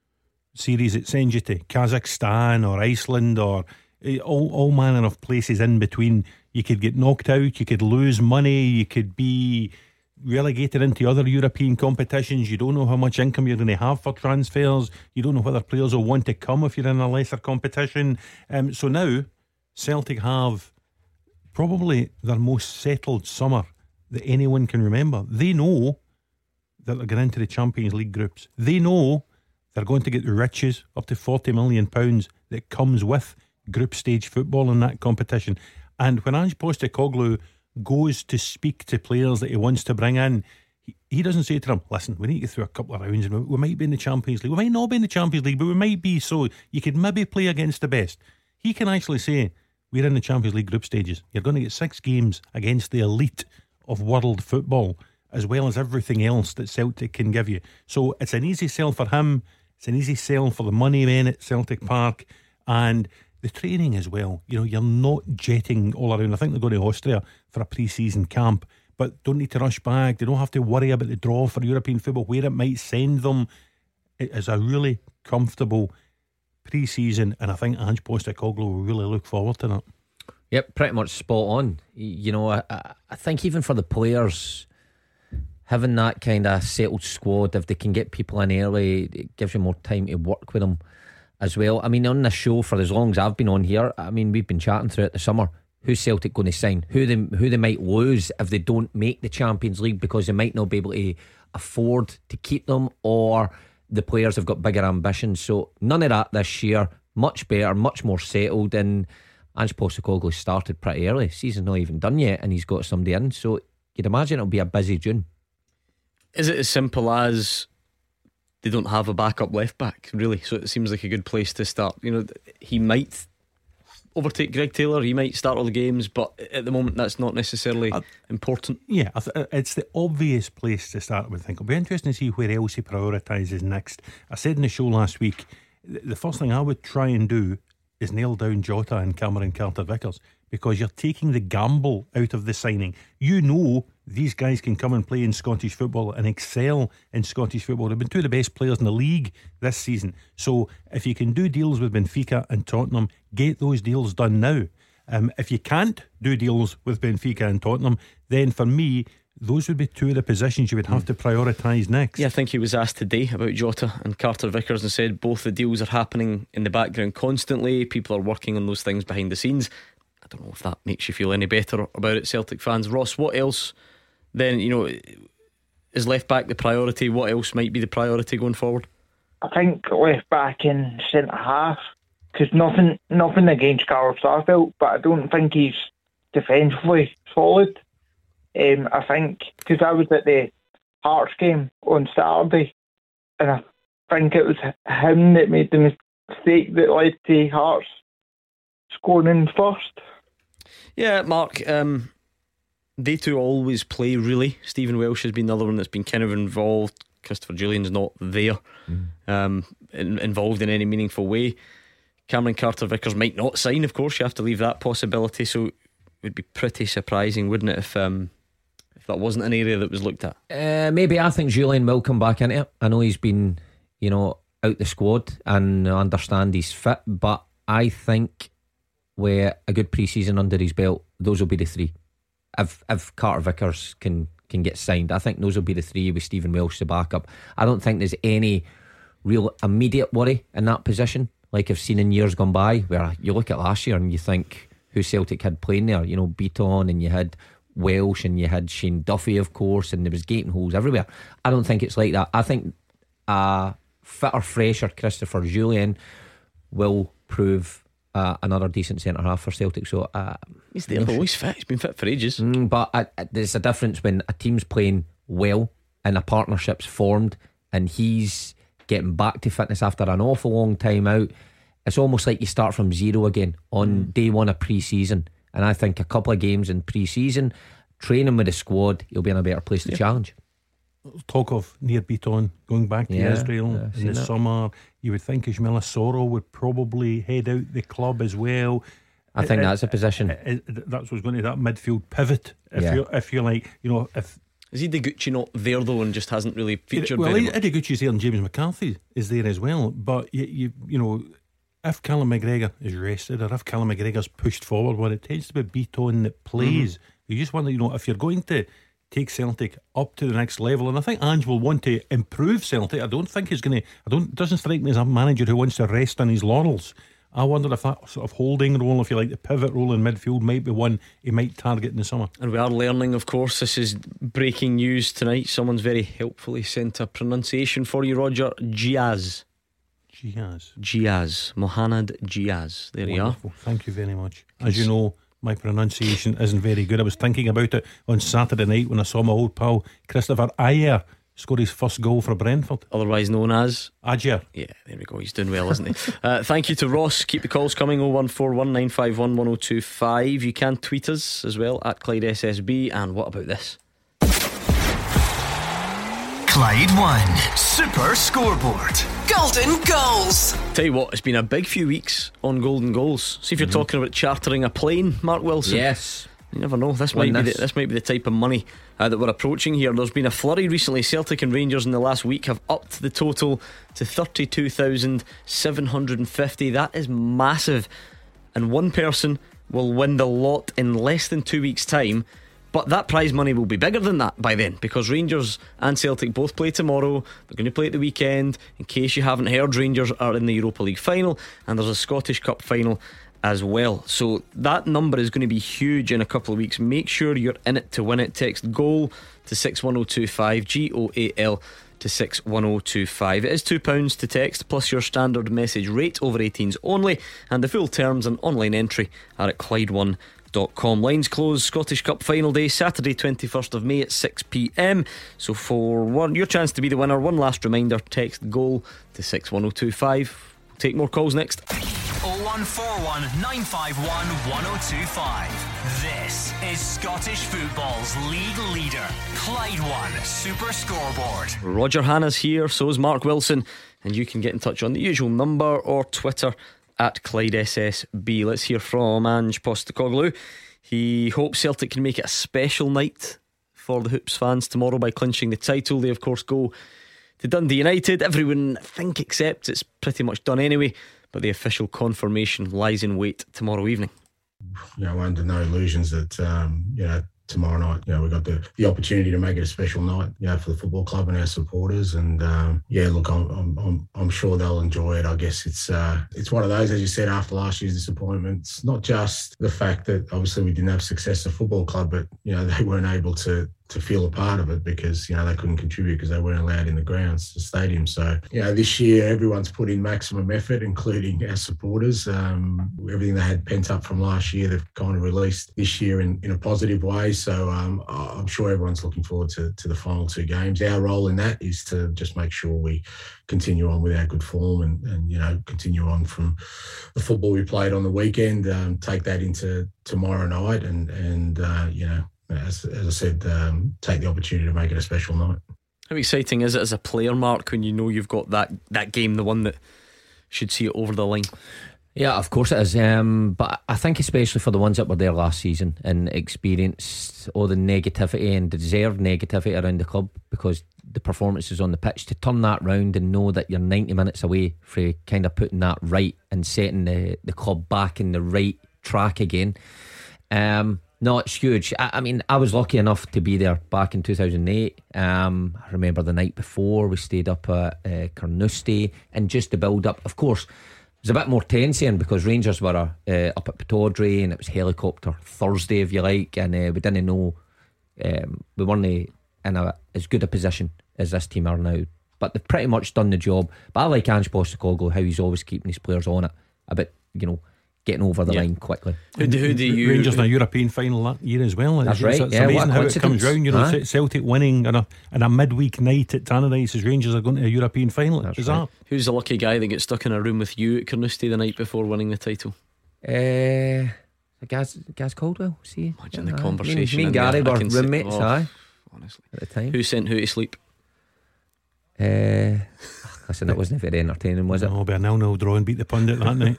series that sends you to Kazakhstan or Iceland or eh, all, all manner of places in between. You could get knocked out, you could lose money, you could be relegated into other European competitions. You don't know how much income you're going to have for transfers. You don't know whether players will want to come if you're in a lesser competition. Um, so now Celtic have probably their most settled summer that anyone can remember. They know that they're going into the Champions League groups. They know they're going to get the riches up to forty million pounds that comes with group stage football in that competition. And when Ange Postecoglou goes to speak to players that he wants to bring in, he, he doesn't say to them, listen, we need to get through a couple of rounds and we, we might be in the Champions League, we might not be in the Champions League, but we might be, so you could maybe play against the best. He can actually say, we're in the Champions League group stages, you're going to get six games against the elite of world football, as well as everything else that Celtic can give you. So it's an easy sell for him, it's an easy sell for the money men at Celtic Park, and the training as well. You know, you're not jetting all around. I think they're going to Austria for a pre-season camp, but don't need to rush back. They don't have to worry about the draw for European football, where it might send them. It is a really comfortable pre-season, and I think Ange Postecoglou will really look forward to that. Yep, pretty much spot on. You know, I, I think even for the players, having that kind of settled squad, if they can get people in early, it gives you more time to work with them as well. I mean, on the show for as long as I've been on here, I mean, we've been chatting throughout the summer. Who's Celtic going to sign? Who they who they might lose if they don't make the Champions League because they might not be able to afford to keep them, or the players have got bigger ambitions. So none of that this year. Much better, much more settled. And Ange Postecoglou started pretty early. Season's not even done yet, and he's got somebody in. So you'd imagine it'll be a busy June. Is it as simple as they don't have a backup left back, really? So it seems like a good place to start. You know, he might overtake Greg Taylor, he might start all the games, but at the moment that's not necessarily uh, important. Yeah, I th- it's the obvious place to start, I would think. It'll be interesting to see where else he prioritises next. I said in the show last week, the first thing I would try and do is nail down Jota and Cameron Carter-Vickers, because you're taking the gamble out of the signing. You know these guys can come and play in Scottish football and excel in Scottish football. They've been two of the best players in the league this season. So if you can do deals with Benfica and Tottenham, get those deals done now. Um, if you can't do deals with Benfica and Tottenham, then for me, those would be two of the positions you would have mm. to prioritise next. Yeah, I think he was asked today about Jota and Carter Vickers and said both the deals are happening in the background constantly. People are working on those things behind the scenes. I don't know if that makes you feel any better about it, Celtic fans. Ross, what else then, you know, is left back the priority? What else might be the priority going forward? I think left back and centre half, because nothing, nothing against Carl Starfelt, but I don't think he's defensively solid. Um, I think because I was at the Hearts game on Saturday, and I think it was him that made the mistake that led to Hearts scoring in first. Yeah, Mark. Um, they two always play really. Stephen Welsh has been another one that's been kind of involved. Christopher Julian's not there, mm. um, in, involved in any meaningful way. Cameron Carter Vickers might not sign, of course. You have to leave that possibility. So it would be pretty surprising, wouldn't it, if um, if that wasn't an area that was looked at? Uh, maybe. I think Julian will come back into it. I know he's been, you know, out the squad, and I understand he's fit, but I think with a good pre-season under his belt, those will be the three. If if Carter Vickers can can get signed, I think those will be the three with Stephen Welsh the backup. I don't think there's any real immediate worry in that position, like I've seen in years gone by, where you look at last year and you think who Celtic had playing there. You know, Beaton, and you had Welsh, and you had Shane Duffy, of course, and there was gaping holes everywhere. I don't think it's like that. I think a fitter, fresher Christopher Julian will prove Uh, another decent centre half for Celtic. So uh, he's there though. He's fit. He's been fit for ages. Mm, but uh, there's a difference when a team's playing well and a partnership's formed, and he's getting back to fitness after an awful long time out. It's almost like you start from zero again on mm. day one of pre-season. And I think a couple of games in pre-season, training with the squad, he'll be in a better place to yeah. challenge. Talk of Nir Bitton going back to yeah, Israel yeah, in the that. summer. You would think Ismaila Soro would probably head out the club as well. I think it, that's a position. It, it, that's what's going to that midfield pivot. If yeah. you if you like, you know, if is Ideguchi not there though, and just hasn't really featured? Well, very Ideguchi's there, and James McCarthy is there as well. But you you, you know, if Callum McGregor is rested, or if Callum McGregor's pushed forward, well, it tends to be Bitton that plays. Mm-hmm. You just wonder, you know, if you're going to take Celtic up to the next level, and I think Ange will want to improve Celtic. I don't think he's going to. I don't. It doesn't strike me as a manager who wants to rest on his laurels. I wonder if that sort of holding role, if you like, the pivot role in midfield, might be one he might target in the summer. And we are learning, of course. This is breaking news tonight. Someone's very helpfully sent a pronunciation for you, Roger. Giaz. Giaz. Giaz. Mohamed Giaz. There Wonderful. you are. Thank you very much. As you know, my pronunciation isn't very good. I was thinking about it on Saturday night when I saw my old pal Christopher Ajer score his first goal for Brentford, otherwise known as Ajer. Yeah, there we go. He's doing well, isn't he? uh, thank you to Ross. Keep the calls coming. oh one four one nine five one one oh two five. You can tweet us as well at Clyde S S B. And what about this? Clyde One Super Scoreboard. Golden Goals. Tell you what, it's been a big few weeks on Golden Goals. See if you're mm-hmm. talking about chartering a plane, Mark Wilson. Yes. You never know. This might be the, this might be the type of money uh, that we're approaching here. There's been a flurry recently. Celtic and Rangers in the last week have upped the total to thirty-two thousand seven hundred fifty. That is massive. And one person will win the lot in less than two weeks' time. But that prize money will be bigger than that by then, because Rangers and Celtic both play tomorrow. They're going to play at the weekend. In case you haven't heard, Rangers are in the Europa League final, and there's a Scottish Cup final as well. So that number is going to be huge in a couple of weeks. Make sure you're in it to win it. Text GOAL to six one oh two five, G O A L to six one oh two five. It is two pounds to text, plus your standard message rate, over eighteens only, and the full terms and online entry are at Clyde one dot com. Lines close. Scottish Cup final day, Saturday twenty-first of May at six p m. So for one, your chance to be the winner, one last reminder, text GOAL to six one oh two five. We'll take more calls next. oh one four one nine five one one oh two five. This is Scottish football's league leader, Clyde One Super Scoreboard. Roger Hanna's here, so is Mark Wilson, and you can get in touch on the usual number or Twitter at Clyde S S B. Let's hear from Ange Postecoglou. He hopes Celtic can make it a special night for the Hoops fans tomorrow by clinching the title. They of course go to Dundee United. Everyone, I think, accepts it's pretty much done anyway, but the official confirmation lies in wait tomorrow evening. You know, under no illusions that um, you know tomorrow night. You know, we got the, the opportunity to make it a special night, you know, for the football club and our supporters. And um, yeah, look, I'm, I'm I'm I'm sure they'll enjoy it. I guess it's uh, it's one of those, as you said, after last year's disappointments. Not just the fact that obviously we didn't have success at football club, but you know they weren't able to to feel a part of it because you know they couldn't contribute because they weren't allowed in the grounds, the stadium. So you know this year everyone's put in maximum effort, including our supporters. Um, everything they had pent up from last year, they've kind of released this year in, in a positive way. So um, I'm sure everyone's looking forward to, to the final two games. Our role in that is to just make sure we continue on with our good form and, and you know continue on from the football we played on the weekend. Um, take that into tomorrow night, and and uh, you know. As, as I said, um, take the opportunity to make it a special night. How exciting is it as a player, Mark, when you know you've got that, that game, the one that should see it over the line? Yeah, of course it is. Um, but I think especially for the ones that were there last season and experienced all the negativity and the deserved negativity around the club because the performances on the pitch, to turn that round and know that you're ninety minutes away from kind of putting that right and setting the, the club back in the right track again. Um No, it's huge. I, I mean, I was lucky enough to be there back in two thousand eight. Um, I remember the night before we stayed up at uh, Carnoustie, and just the build up. Of course, it was a bit more tension because Rangers were uh, up at Pittodrie, and it was helicopter Thursday, if you like, and uh, we didn't know um, we weren't in a, as good a position as this team are now. But they've pretty much done the job. But I like Ange Postecoglou, how he's always keeping his players on it about, you know, getting over the yeah. line quickly. Who do, who do you Rangers in a European final that year as well. That's it's, right. It's yeah, amazing how it comes coincidence. round. You know, Huh? Celtic winning on a, on a midweek night at Tannadice as Rangers are going to a European final. That's Bizarre. right. Who's the lucky guy that gets stuck in a room with you at Carnoustie the night before winning the title? Uh, Gaz, Gaz Caldwell. See, Imagine the uh, conversation. Me, me and in there. Gary I were can see- roommates. oh, aye, honestly, at the time. who sent who to sleep? Uh, listen, it wasn't very entertaining, was it? Oh, be a nil-nil draw and beat the pundit that night.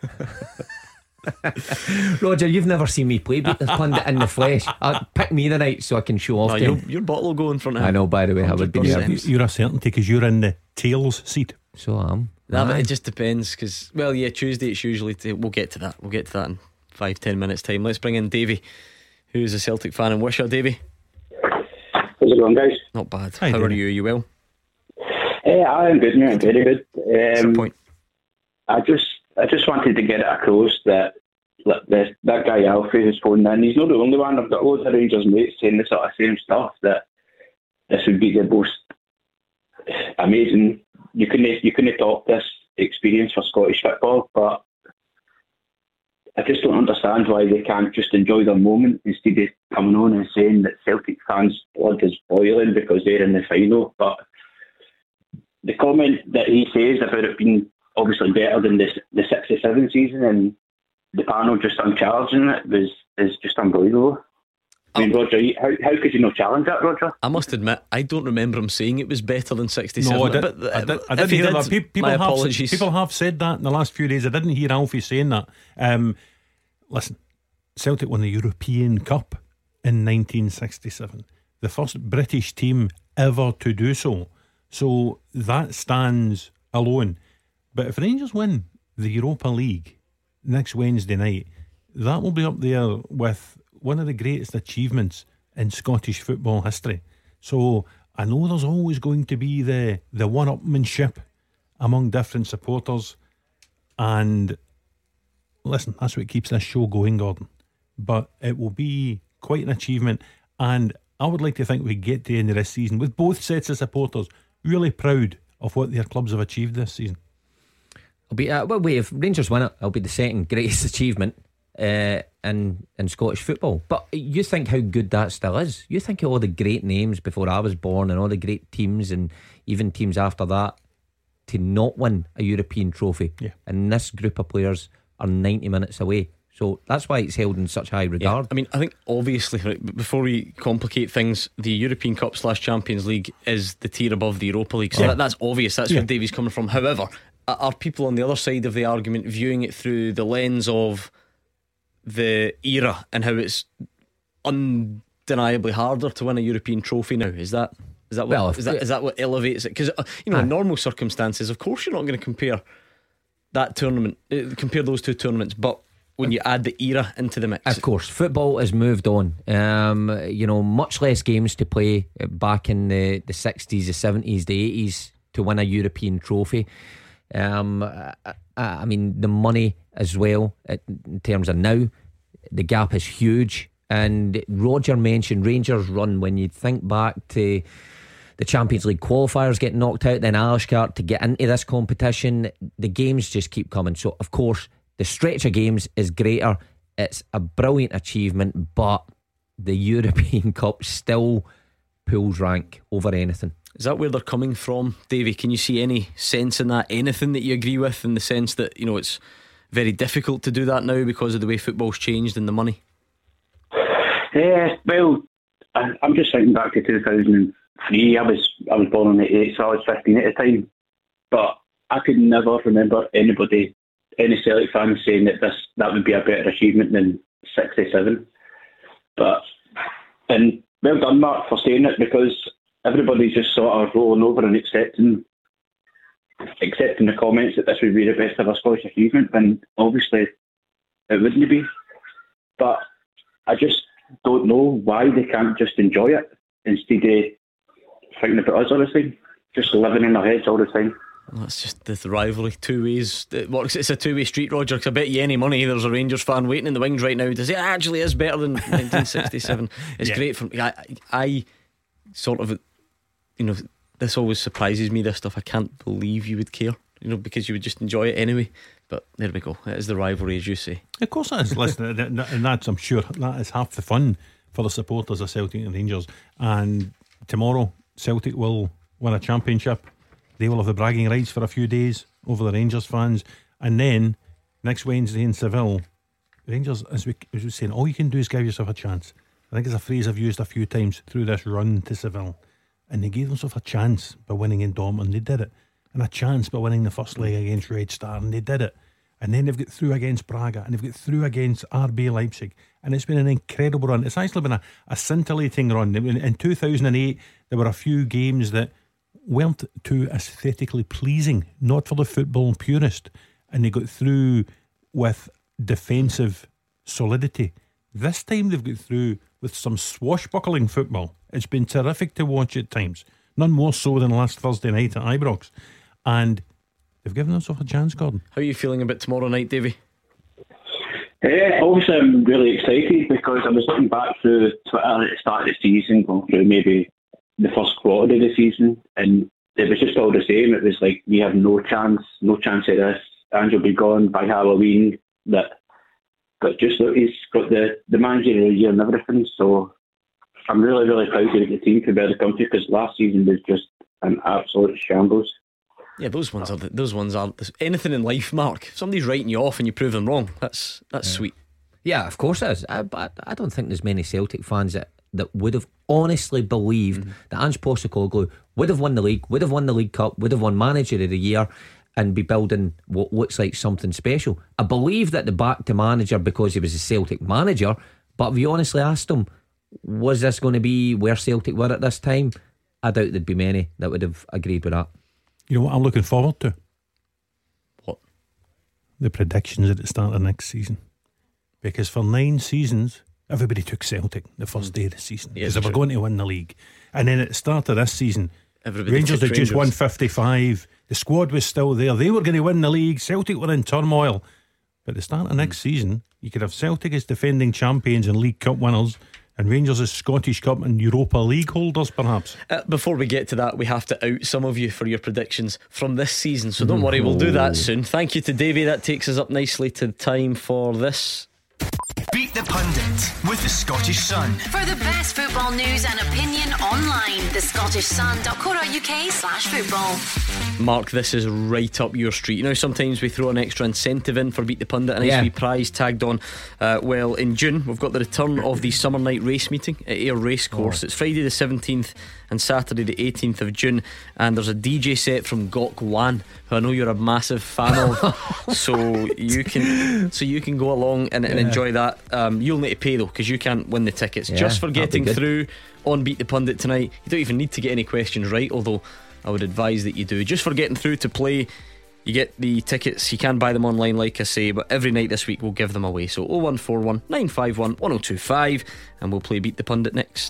Roger, you've never seen me play beat the pundit in the flesh. Uh, pick me the night so I can show off Oh, to your, him. your bottle will go in front of him. I know, by the way, I would be there. one hundred percent. You're a certainty because you're in the tails seat. So I am. Nah, but Aye. it just depends because, well, yeah, Tuesday it's usually to, we'll get to that. We'll get to that in five, ten minutes time. Let's bring in Davey, who's a Celtic fan in Wishaw. Davey, how's it going, guys? not bad. Hi, How are Davey. you? Are you well? Uh, I am good, mate. Very good. What's your Um, point? I just, I just wanted to get it across that like, this, that guy Alfie who's phoned in, he's not the only one. I've got loads of Rangers mates saying the sort of same stuff, that this would be the most amazing. You couldn't, you couldn't top this experience for Scottish football, but I just don't understand why they can't just enjoy their moment instead of coming on and saying that Celtic fans' blood is boiling because they're in the final. But the comment that he says about it being obviously better than the the sixty-seven season and the panel just uncharged in it was is just unbelievable. I mean, Oh. Roger, you- how how could you not challenge that, Roger? I must admit, I don't remember him saying it was better than sixty-seven. No, I, did, but I, did, I if didn't he hear did, that. Pe- People my have, apologies. people have said that in the last few days. I didn't hear Alfie saying that. Um, listen, Celtic won the European Cup in nineteen sixty-seven, the first British team ever to do so. So that stands alone. But if Rangers win the Europa League next Wednesday night, that will be up there with one of the greatest achievements in Scottish football history. So I know there's always going to be the the one-upmanship among different supporters, and listen, that's what keeps this show going, Gordon. But it will be quite an achievement, and I would like to think we get to the end of this season with both sets of supporters really proud of what their clubs have achieved this season. It'll be, uh, well, wait, if Rangers win it, it'll be the second greatest achievement uh, in in Scottish football. But you think how good that still is. You think of all the great names before I was born and all the great teams and even teams after that to not win a European trophy. Yeah. And this group of players are ninety minutes away. So that's why it's held in such high regard. I mean, I think obviously, right, b- before we complicate things, the European Cup slash Champions League is the tier above the Europa League. So Yeah. that, that's obvious. That's Yeah. where Davey's coming from. However, a- are people on the other side of the argument viewing it through the lens of the era and how it's undeniably harder to win a European trophy now? Is that is that what, Well, if- is that is that what elevates it? Because uh, you know, Aye. in normal circumstances, of course, you're not going to compare that tournament, uh, compare those two tournaments, but when you add the era into the mix. Of course, football has moved on. Um, you know, much less games to play back in the, the sixties, the seventies, the eighties to win a European trophy. Um, I, I mean, the money as well, in terms of now, the gap is huge. And Roger mentioned Rangers' run. When you think back to the Champions League qualifiers getting knocked out, then Alashkart to get into this competition, the games just keep coming. So, of course, the stretch of games is greater. It's a brilliant achievement, but the European Cup still pulls rank over anything. Is that where they're coming from, Davey? Can you see any sense in that? Anything that you agree with, in the sense that, you know, it's very difficult to do that now because of the way football's changed and the money? Yeah, well, I, I'm just thinking back to two thousand three. I was I was born in eighty-eight, so I was fifteen at the time. But I could never remember anybody, any Celtic fans, saying that this that would be a better achievement than sixty-seven. But and well done, Mark, for saying it, because everybody's just sort of rolling over and accepting accepting the comments that this would be the best ever Scottish achievement, when obviously it wouldn't be. But I just don't know why they can't just enjoy it instead of thinking about us all the time, just living in their heads all the time. Well, that's just the rivalry, two ways. It works. It's a two-way street, Roger. Cause I bet you any money there's a Rangers fan waiting in the wings right now. Does it actually is better than nineteen sixty-seven? It's yeah. great for me. I, I sort of, you know, this always surprises me. This stuff. I can't believe you would care, you know, because you would just enjoy it anyway. But there we go. It is the rivalry, as you say. Of course it is. Listen, and that's, I'm sure, that is half the fun for the supporters of Celtic and Rangers. And tomorrow, Celtic will win a championship. They will have the bragging rights for a few days over the Rangers fans. And then next Wednesday in Seville, Rangers, as we, as we were saying, all you can do is give yourself a chance. I think it's a phrase I've used a few times through this run to Seville. And they gave themselves a chance by winning in Dortmund. They did it. And a chance by winning the first leg against Red Star, and they did it. And then they've got through against Braga, and they've got through against R B Leipzig, and it's been an incredible run. It's actually been a, a scintillating run. In, in two thousand eight, there were a few games that weren't too aesthetically pleasing, not for the football purist, and they got through with defensive solidity. This time they've got through with some swashbuckling football. It's been terrific to watch at times, none more so than last Thursday night at Ibrox. And they've given themselves a chance, Gordon. How are you feeling about tomorrow night, Davey? Yeah, obviously I'm really excited, because I was looking back through Twitter at the start of the season, going through maybe the first quarter of the season, and it was just all the same. It was like, we have no chance, no chance of this. Ange will be gone by Halloween. That, but just look, he's got the, the manager of the year and everything, so I'm really, really proud of the team to be able to come to, because last season was just an absolute shambles. Yeah, those ones are those ones are anything in life, Mark. If somebody's writing you off and you prove them wrong, that's that's yeah. sweet. Yeah, of course it is. I, but I don't think there's many Celtic fans that, that would have honestly believed mm-hmm. that Ange Postecoglou would have won the league, would have won the League Cup, would have won Manager of the Year, and be building what looks like something special. I believe that the back to manager because he was a Celtic manager, but if you honestly asked him, was this going to be where Celtic were at this time? I doubt there'd be many that would have agreed with that. You know what I'm looking forward to? What? The predictions at the start of next season. Because for nine seasons, everybody took Celtic the first day of the season, because yeah, they were going to win the league. And then at the start of this season, everybody Rangers had just won fifty-five. The squad was still there. They were going to win the league. Celtic were in turmoil. But at the start of next mm. season, you could have Celtic as defending champions and League Cup winners, and Rangers as Scottish Cup and Europa League holders, perhaps. Uh, before we get to that, we have to out some of you for your predictions from this season, so don't worry, we'll do that soon. Thank you to Davey. That takes us up nicely to time for this. Beat the Pundit with the Scottish Sun. For the best football news and opinion online, the Scottish Sun dot co dot uk slash football. Mark, this is right up your street. You know, sometimes we throw an extra incentive in for Beat the Pundit, and a nice yeah. wee prize tagged on. Uh, well, in June, we've got the return of the summer night race meeting at Ayr Racecourse. Oh. It's Friday the seventeenth and Saturday the eighteenth of June, and there's a D J set from Gok Wan, who I know you're a massive fan of. so you can so you can go along and, and yeah. enjoy that. Um, you'll need to pay though, because you can't win the tickets. Yeah, just for getting through on Beat the Pundit tonight, you don't even need to get any questions right, although I would advise that you do. Just for getting through to play, You get the tickets, you can buy them online, like I say, but every night this week we'll give them away. So oh one four one, nine five one, one oh two five, and we'll play Beat the Pundit next.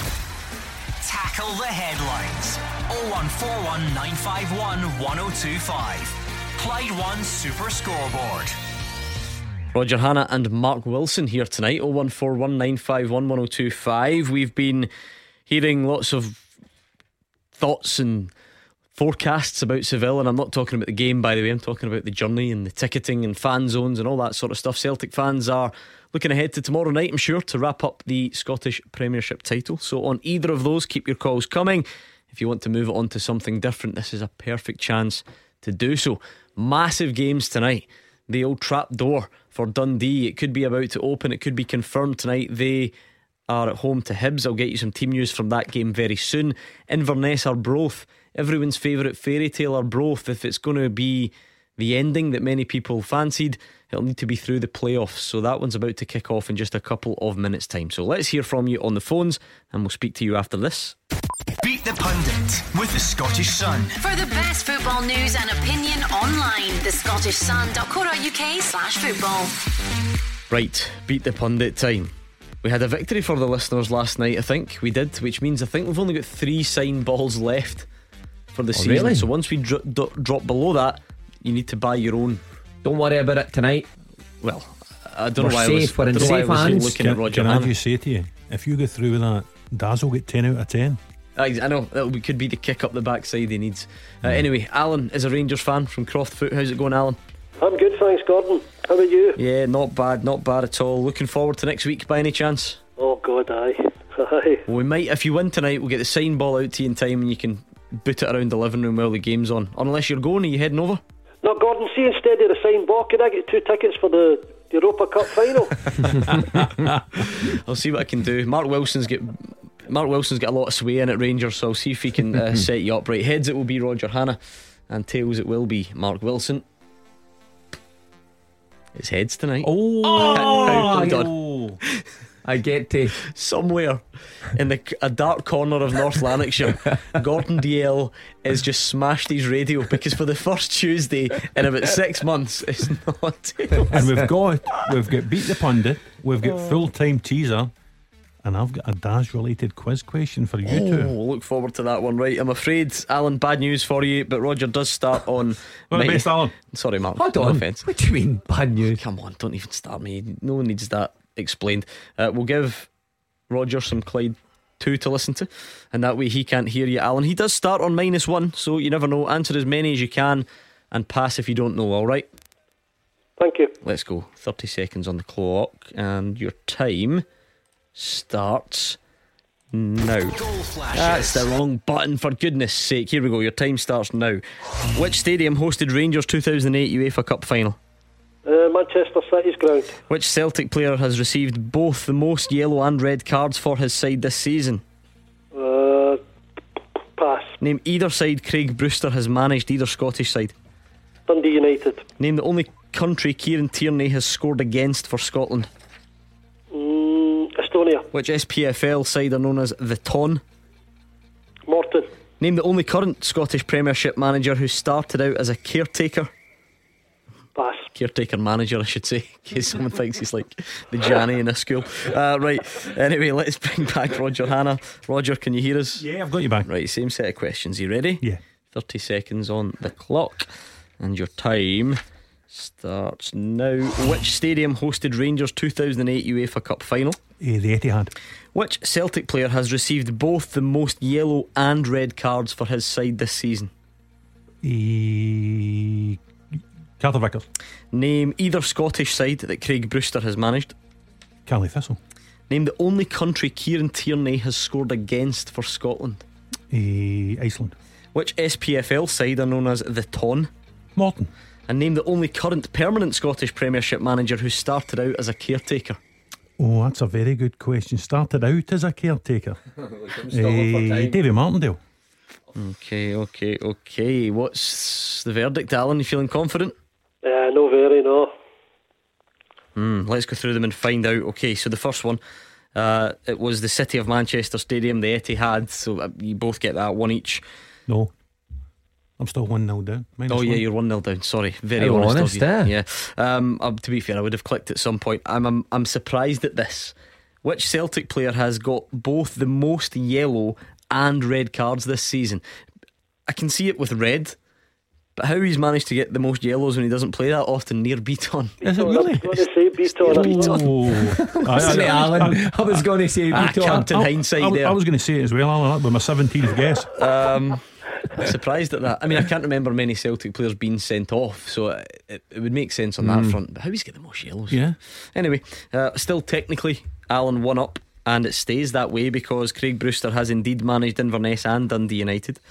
Tackle the headlines. oh one four one, nine five one, one oh two five. Clyde One Super Scoreboard. Roger Hannah and Mark Wilson here tonight. oh one four one, nine five one, one oh two five. We've been hearing lots of thoughts and forecasts about Seville, and I'm not talking about the game, by the way. I'm talking about the journey and the ticketing and fan zones and all that sort of stuff. Celtic fans are looking ahead to tomorrow night, I'm sure, to wrap up the Scottish Premiership title. So on either of those, keep your calls coming. If you want to move it on to something different, this is a perfect chance to do so. Massive games tonight. The old trap door for Dundee, it could be about to open, it could be confirmed tonight. They are at home to Hibs. I'll get you some team news from that game very soon. Inverness Arbroath, everyone's favourite fairy tale Arbroath. If it's going to be the ending that many people fancied, it'll need to be through the playoffs. So that one's about to kick off in just a couple of minutes time. So let's hear from you on the phones, and we'll speak to you after this. Beat the Pundit with the Scottish Sun. For the best football news and opinion online, the Scottish Sun dot co dot uk slash football. Right, Beat the Pundit time. We had a victory for the listeners last night, I think. We did, which means I think we've only got three signed balls left for the Oh, season. really? So once we dro- do- drop below that, you need to buy your own. Don't worry about it tonight. Well, I don't We're know why safe, I was, we're in I don't know why I safe was hands. looking Can, at Roger can I Hannah. just say to you, if you go through with that, Daz will get ten out of ten. I, I know, that could be the kick up the backside he needs. Uh, anyway, Alan is a Rangers fan from Croftfoot. How's it going, Alan? I'm good, thanks, Gordon. How about you? Yeah, not bad, not bad at all. Looking forward to next week by any chance? Oh, God, aye. Aye. Well, we might, if you win tonight, we'll get the sign ball out to you in time and you can boot it around the living room while the game's on. Unless you're going, are you heading over? No, Gordon, see, instead of the signed ball, could I get two tickets for the Europa Cup final? I'll see what I can do. Mark Wilson's get Mark Wilson's got a lot of sway in at Rangers, so I'll see if he can uh, set you up right. Heads it will be Roger Hannah, and tails it will be Mark Wilson. It's heads tonight. Oh, Hold on. oh. I get to Somewhere in the a dark corner of North Lanarkshire, Gordon D L has just smashed his radio because for the first Tuesday in about six months, it's not tails. And we've got we've got Beat the Pundit, we've got full time teaser, and I've got a Daz related quiz question for you Oh, two. look forward to that one. Right, I'm afraid, Alan, bad news for you, but Roger does start on. All the best, Alan. Sorry, Mark. Hold no on. offence. What do you mean bad news? Come on, don't even start me. No one needs that explained. Uh, we'll give Roger some Clyde two to listen to, and that way he can't hear you, Alan. He does start on minus one, so you never know. Answer as many as you can and pass if you don't know. All right. Thank you. Let's go. thirty seconds on the clock, and your time starts now. Goal flashes. That's the wrong button, for goodness sake. Here we go, your time starts now. Which stadium hosted Rangers two thousand eight UEFA Cup final? Uh, Manchester City's ground. Which Celtic player has received both the most yellow and red cards for his side this season? Uh, pass. Name either side Craig Brewster has managed, either Scottish side. Dundee United. Name the only country Kieran Tierney has scored against for Scotland. Mm, Estonia. Which S P F L side are known as the Ton? Morton. Name the only current Scottish Premiership manager who started out as a caretaker. Pass. Caretaker manager, I should say, in case someone thinks he's like the Janny in a school. Uh, right, anyway, let's bring back Roger Hannah. Roger, can you hear us? Yeah, I've got you back. Right, same set of questions. You ready? Yeah. thirty seconds on the clock, and your time starts now. Which stadium hosted Rangers two thousand eight UEFA Cup final? Eh, the Etihad. Which Celtic player has received both the most yellow and red cards for his side this season? Eh, Carter Vickers. Name either Scottish side that Craig Brewster has managed. Carly Thistle. Name the only country Kieran Tierney has scored against for Scotland. Eh, Iceland. Which S P F L side are known as the Ton? Morton. And name the only current permanent Scottish Premiership manager who started out as a caretaker. Oh, that's a very good question. Started out as a caretaker. eh, Davy Martindale. Okay, okay, okay. What's the verdict, Alan? You feeling confident? Uh, no, very, no. Mm, let's go through them and find out. Okay, so the first one, uh, it was the City of Manchester Stadium, the Etihad. So uh, you both get that, one each. No. I'm still one nil down. Minus Oh yeah, one. you're one nil down. Sorry, very How honest, honest, of you. eh? Yeah. Um, uh, to be fair, I would have clicked at some point. I'm, I'm I'm surprised at this. Which Celtic player has got both the most yellow and red cards this season? I can see it with red, but how he's managed to get the most yellows when he doesn't play that often near Beaton? Is it really? I was going to say Beaton. Oh, I, Sorry, Alan. I, I was going to say Ah, Beaton. Captain I, hindsight I, there. I was going to say it as well, Alan, with my seventeenth guess. Um, I'm surprised at that. I mean, I can't remember many Celtic players being sent off, so it, it, it would make sense on that Mm. front. But how he's get the most yellows? Yeah. Anyway, uh, still technically Alan one up, and it stays that way because Craig Brewster has indeed managed Inverness and Dundee United.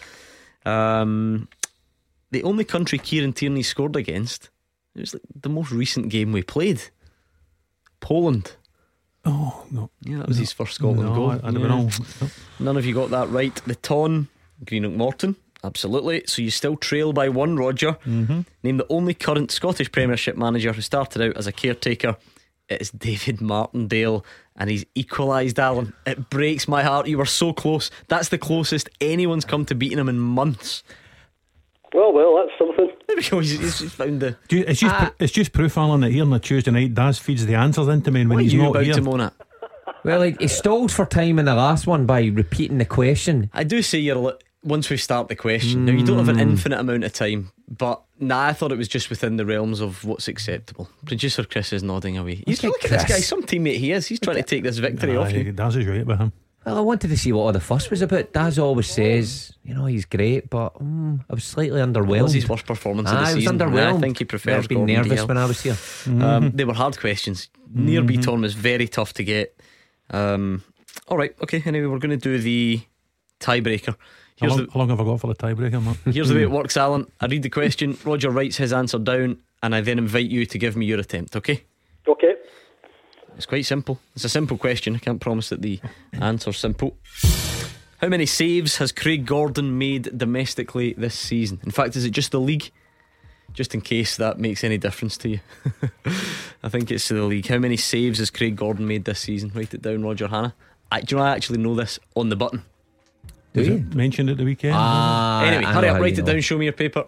Um, the only country Kieran Tierney scored against, it was like the most recent game we played, Poland. Oh no, Yeah, that was No. his first Scotland No, goal. I, I don't Yeah. know. No. None of you got that right. The Ton, Greenock Morton, absolutely. So you still trail by one, Roger. Mm-hmm. Name the only current Scottish Premiership manager who started out as a caretaker. It is David Martindale, and he's equalised, Alan. It breaks my heart. You were so close. That's the closest anyone's come to beating him in months. Well, well, that's something. Because he's, he's found the. Do you, it's just Ah. it's just proof, Alan, that here on a Tuesday night, Daz feeds the answers into me, and when What are he's you not about here. to moan at? Well, he, he stalls for time in the last one by repeating the question. I do say you're a li- once we start the question. Now you don't have an Hmm. infinite amount of time, but nah, I thought it was just within the realms of what's acceptable. Producer Chris is nodding away. He's Okay, look at this Chris. guy. Some teammate he is. He's trying to take this victory off Aye, you. Daz is right with him. Well, I wanted to see what all the fuss was about. Daz always says, you know, he's great, but mm, I was slightly underwhelmed. It was his worst performance of the Ah, I was season. underwhelmed. I think he prefers I've been Gordon nervous Dalziel. when I was here. Um, they were hard questions. Near Beaton was very tough to get. Um, all right, okay. Anyway, we're going to do the tiebreaker. How Here's long, the how long have I got for the tiebreaker, Mark? here's the way it works, Alan. I read the question. Roger writes his answer down, and I then invite you to give me your attempt. Okay. Okay. It's quite simple. It's a simple question. I can't promise that the answer's simple. How many saves has Craig Gordon made domestically this season? In fact, is it just the league? Just in case that makes any difference to you. I think it's the league. How many saves has Craig Gordon made this season? Write it down, Roger Hannah. I, do you know I actually know this on the button? Do Was you? it mentioned at the weekend? Ah, Anyway, I hurry know up, how write you it know. down, show me your paper.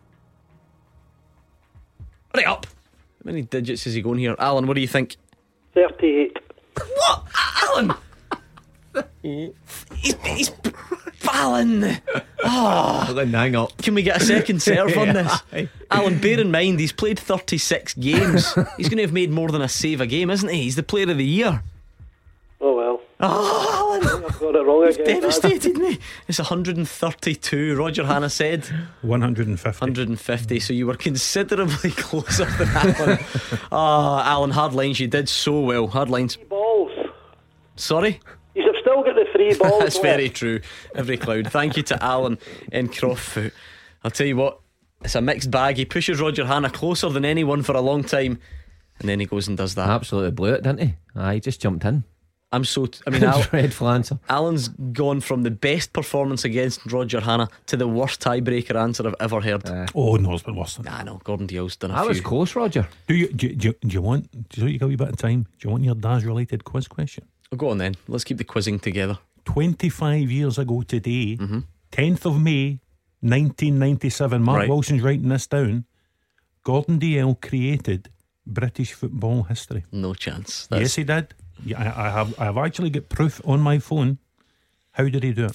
Hurry up. How many digits is he going here? Alan, what do you think? thirty-eight. What? Alan! he's, he's Alan! Oh, Then hang up. can we get a second serve on this? Alan, bear in mind he's played thirty-six games. He's going to have made more than a save a game, isn't he? He's the player of the year. Oh, well. Oh, Alan! I've got it wrong You've again. Dad. devastated me. It's one hundred thirty-two, Roger Hannah said. one hundred fifty. one hundred fifty, so you were considerably closer than that one. Ah, Alan, hard lines, you did so well. Hard lines. Balls. Sorry? You have still got the three balls. That's very true. Every cloud. Thank you to Alan in Croftfoot. I'll tell you what, it's a mixed bag. He pushes Roger Hannah closer than anyone for a long time, and then he goes and does that. Absolutely blew it, didn't he? Ah, he just jumped in. I'm so t- I mean Al- Red flancer. Alan's gone from the best performance against Roger Hannah to the worst tiebreaker answer I've ever heard. Uh, Oh no, it's been worse than that. Nah, no, Gordon Dale's done a I few. was close, Roger. Do you do, you- do, you- do you want? Do you think you got a wee bit of time? Do you want your Daz related quiz question? Oh, go on then. Let's keep the quizzing together. Twenty-five years ago today, Mm-hmm. tenth of May, nineteen ninety-seven. Mark Right. Wilson's writing this down. Gordon Dalziel created British football history. No chance. Yes, he did. Yeah, I, I have. I have actually got proof on my phone. How did he do it?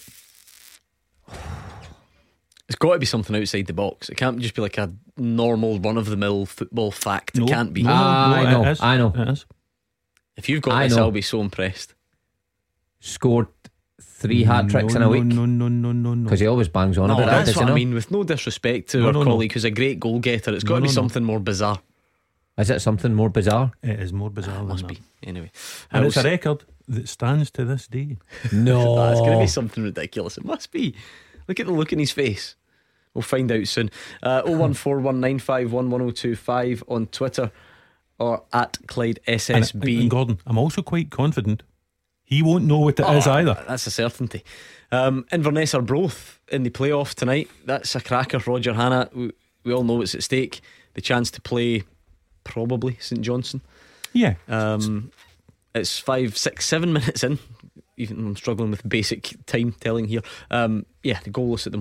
It's got to be something outside the box. It can't just be like a normal run-of-the-mill football fact. No. It can't be. No, Ah, no, I it know, is. I know. It is. If you've got I this, know. I'll be so impressed. Scored three hat tricks no, in a no, week. No, no, no, no, no. Because he always bangs on No, about that, that's does he what I know? mean. With no disrespect to No, our no, no. colleague who's a great goal getter, it's got No, to be no, no. something more bizarre. Is it something more bizarre? It is more bizarre than Must that. be. Anyway. And Uh, it's a we'll record that stands to this day. No. Ah, it's going to be something ridiculous. It must be. Look at the look in his face. We'll find out soon. uh, oh one four one nine five one one oh two five on Twitter or at Clyde S S And, B. and Gordon, I'm also quite confident he won't know what it is Oh, either. That's a certainty. um, Inverness are both in the playoff tonight. That's a cracker. Roger Hannah, we, we all know what's at stake. The chance to play probably St Johnstone. Yeah. Um, it's five, six, seven minutes in. Even I'm struggling with basic time telling here. Um, yeah, the goalless at the moment.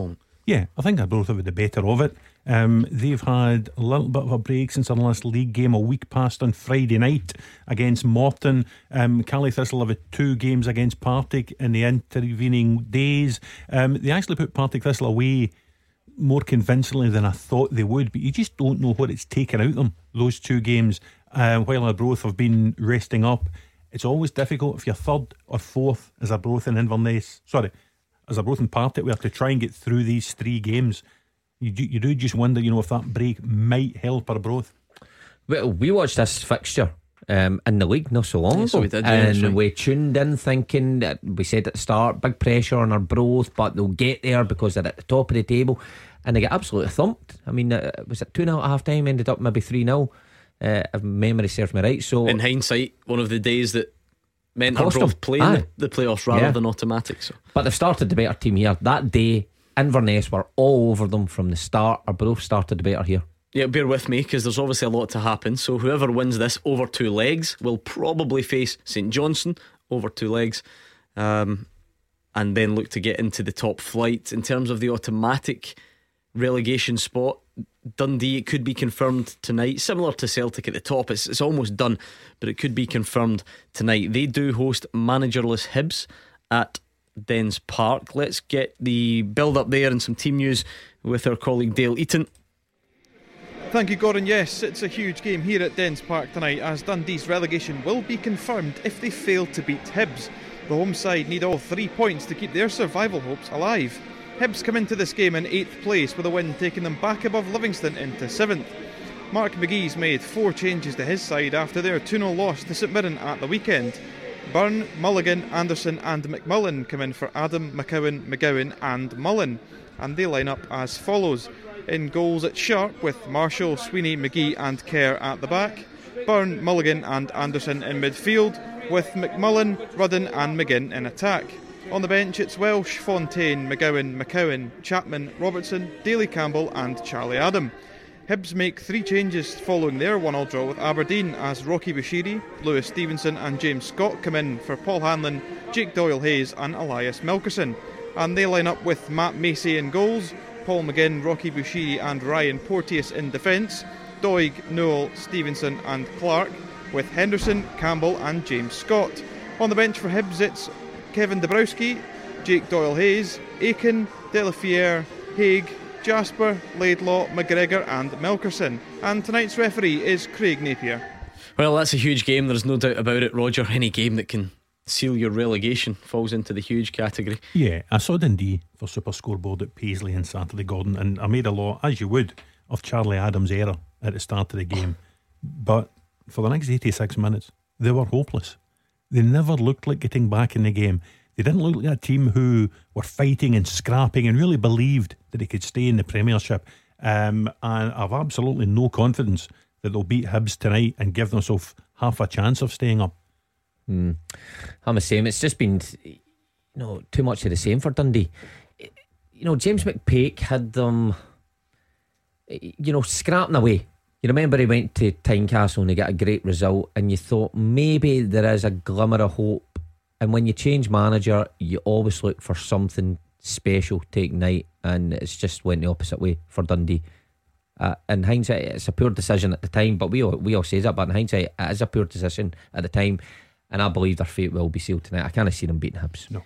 Yeah, I think Arbroath have had the better of it. Um, they've had a little bit of a break since their last league game. A week passed on Friday night against Morton. um, Cali Thistle have had two games against Partick in the intervening days. um, They actually put Partick Thistle away more convincingly than I thought they would, but you just don't know what it's taken out of them, those two games. uh, While Arbroath have been resting up, it's always difficult if you're third or fourth as Arbroath and Inverness, sorry, as Arbroath and Partick, we have to try and get through these three games. You do, you do just wonder, you know, if that break might help Arbroath. Well, we watched this fixture um, in the league not so long Yeah, ago, so we did, yeah, and that's right. we tuned in thinking that we said at the start, big pressure on Arbroath, but they'll get there because they're at the top of the table, and they get absolutely thumped. I mean, uh, was it two nil at half time? Ended up maybe three nil, uh, if memory serves me right. So in hindsight, one of the days that meant Cost Arbroath them. playing Aye. the, the playoffs rather Yeah. than automatic. So But they've started the better team here. That day, Inverness were all over them from the start. Arbroath started the better here. yeah, bear with me because there's obviously a lot to happen. So whoever wins this over two legs will probably face St Johnstone over two legs, um, and then look to get into the top flight. In terms of the automatic relegation spot, Dundee, it could be confirmed tonight. Similar to Celtic at the top, it's, it's almost done, but it could be confirmed tonight. They do host managerless Hibs at Dens Park. Let's get the build up there and some team news with our colleague Dale Eaton. Thank you, Gordon. Yes, it's a huge game here at Dens Park tonight, as Dundee's relegation will be confirmed if they fail to beat Hibs. The home side need all three points to keep their survival hopes alive. Hibs come into this game in eighth place with a win taking them back above Livingston into seventh. Mark McGee's made four changes to his side after their two nil loss to St Mirren at the weekend. Byrne, Mulligan, Anderson and McMullen come in for Adam, McCowan, McGowan and Mullen, and they line up as follows. In goals at Sharp with Marshall, Sweeney, McGee and Kerr at the back. Byrne, Mulligan and Anderson in midfield, with McMullen, Rudden and McGinn in attack. On the bench it's Welsh, Fontaine, McGowan, McCowan, Chapman, Robertson, Daly Campbell and Charlie Adam. Hibs make three changes following their one all draw with Aberdeen, as Rocky Bushiri, Lewis Stevenson and James Scott come in for Paul Hanlon, Jake Doyle-Hayes and Elias Melkerson, and they line up with Matt Macy in goals, Paul McGinn, Rocky Bushiri and Ryan Porteous in defence, Doig, Newell, Stevenson and Clark, with Henderson, Campbell and James Scott. On the bench for Hibs it's Kevin Dabrowski, Jake Doyle-Hayes, Aiken, Delafiere, Haig, Jasper, Laidlaw, McGregor and Melkerson. And tonight's referee is Craig Napier. Well, that's a huge game, there's no doubt about it, Roger. Any game that can seal your relegation falls into the huge category. Yeah, I saw Dundee for Super Scoreboard at Paisley on Saturday, Gordon, and I made a lot, as you would, of Charlie Adams' error at the start of the game. But for the next eighty-six minutes, they were hopeless. They never looked like getting back in the game. They didn't look like a team who were fighting and scrapping and really believed that they could stay in the Premiership. Um, and I've absolutely no confidence that they'll beat Hibs tonight and give themselves half a chance of staying up. Mm. I'm the same. It's just been, you know, too much of the same for Dundee. You know, James McPake had them, you know, scrapping away. You remember he went to Tynecastle and he got a great result, and you thought maybe there is a glimmer of hope. And when you change manager, you always look for something special to ignite, and it's just went the opposite way for Dundee. Uh, in hindsight, it's a poor decision at the time, but we all, we all say that. But in hindsight, it is a poor decision at the time, and I believe their fate will be sealed tonight. I can't see them beating Hibs. No,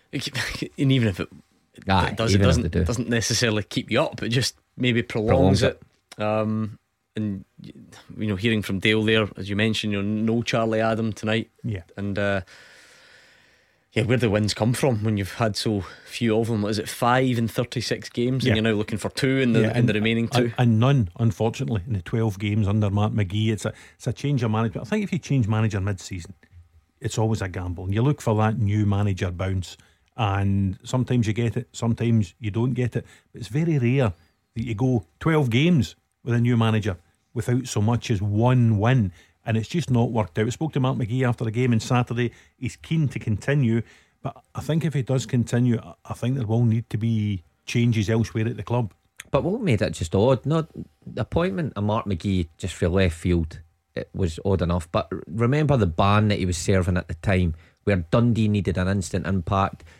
and even if it, Aye, it does, it even if doesn't they do. doesn't necessarily keep you up. It just maybe prolongs, Prolongs it. Um, and you know, hearing from Dale there, as you mentioned, you know, no Charlie Adam tonight. Yeah, and uh, yeah, where the wins come from when you've had so few of them? Is it five in thirty-six games, Yeah. and you're now looking for two in the Yeah, in the remaining two? And, and none, unfortunately, in the twelve games under Matt McGee. It's a it's a change of management. I think if you change manager mid-season, it's always a gamble, and you look for that new manager bounce. And sometimes you get it, sometimes you don't get it. But it's very rare that you go twelve games with a new manager without so much as one win. And it's just not worked out. I spoke to Mark McGee after the game on Saturday. He's keen to continue, but I think if he does continue, I think there will need to be changes elsewhere at the club. But what made it just odd? Not the appointment of Mark McGee just for left field. It was odd enough. But remember the ban that he was serving at the time, where Dundee needed an instant impact.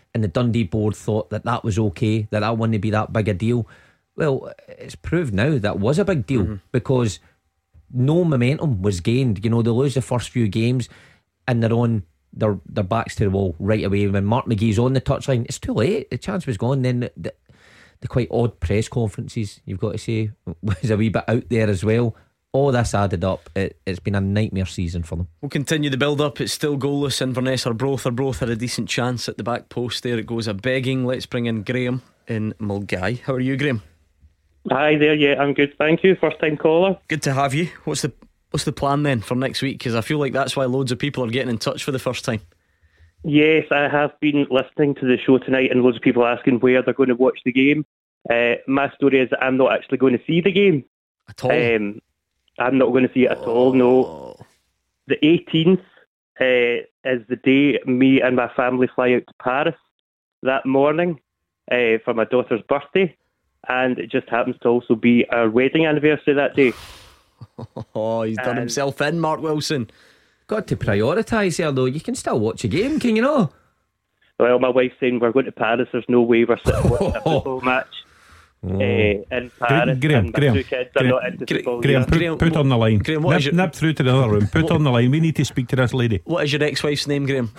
and the Dundee board thought that that was okay, that that wouldn't be that big a deal. Well, it's proved now that was a big deal, mm-hmm. because no momentum was gained. You know, they lose the first few games and they're on their, their backs to the wall right away. When Mark McGee's on the touchline, it's too late. The chance was gone. Then the, the, the quite odd press conferences, you've got to say, was a wee bit out there as well. All this added up, it, it's been a nightmare season for them. We'll continue the build up. It's still goalless. Inverness or Broth or Broth had a decent chance at the back post. There it goes, a begging. Let's bring in Graham in Mulgai. How are you, Graham? Hi there, yeah, I'm good, thank you. First time caller. Good to have you. What's the what's the plan then for next week? Because I feel like that's why loads of people are getting in touch for the first time. Yes, I have been listening to the show tonight, and loads of people asking where they're going to watch the game. Uh, my story is that I'm not actually going to see the game at all. Um, I'm not going to see it at oh. all, no. The eighteenth uh, is the day me and my family fly out to Paris that morning uh, for my daughter's birthday. And it just happens to also be our wedding anniversary that day. Oh, he's done and himself in, Mark Wilson. Got to prioritise here though. You can still watch a game, can you know? Well, my wife's saying we're going to Paris. There's no way we're sitting watching a football match oh. uh, in Paris. Graham, and my Graham, two kids are Graham, not into football. Graham, put, Graham, put on the line. Graham, what nip, is your, nip through to the other room. Put what, on the line. We need to speak to this lady. What is your ex-wife's name, Graham?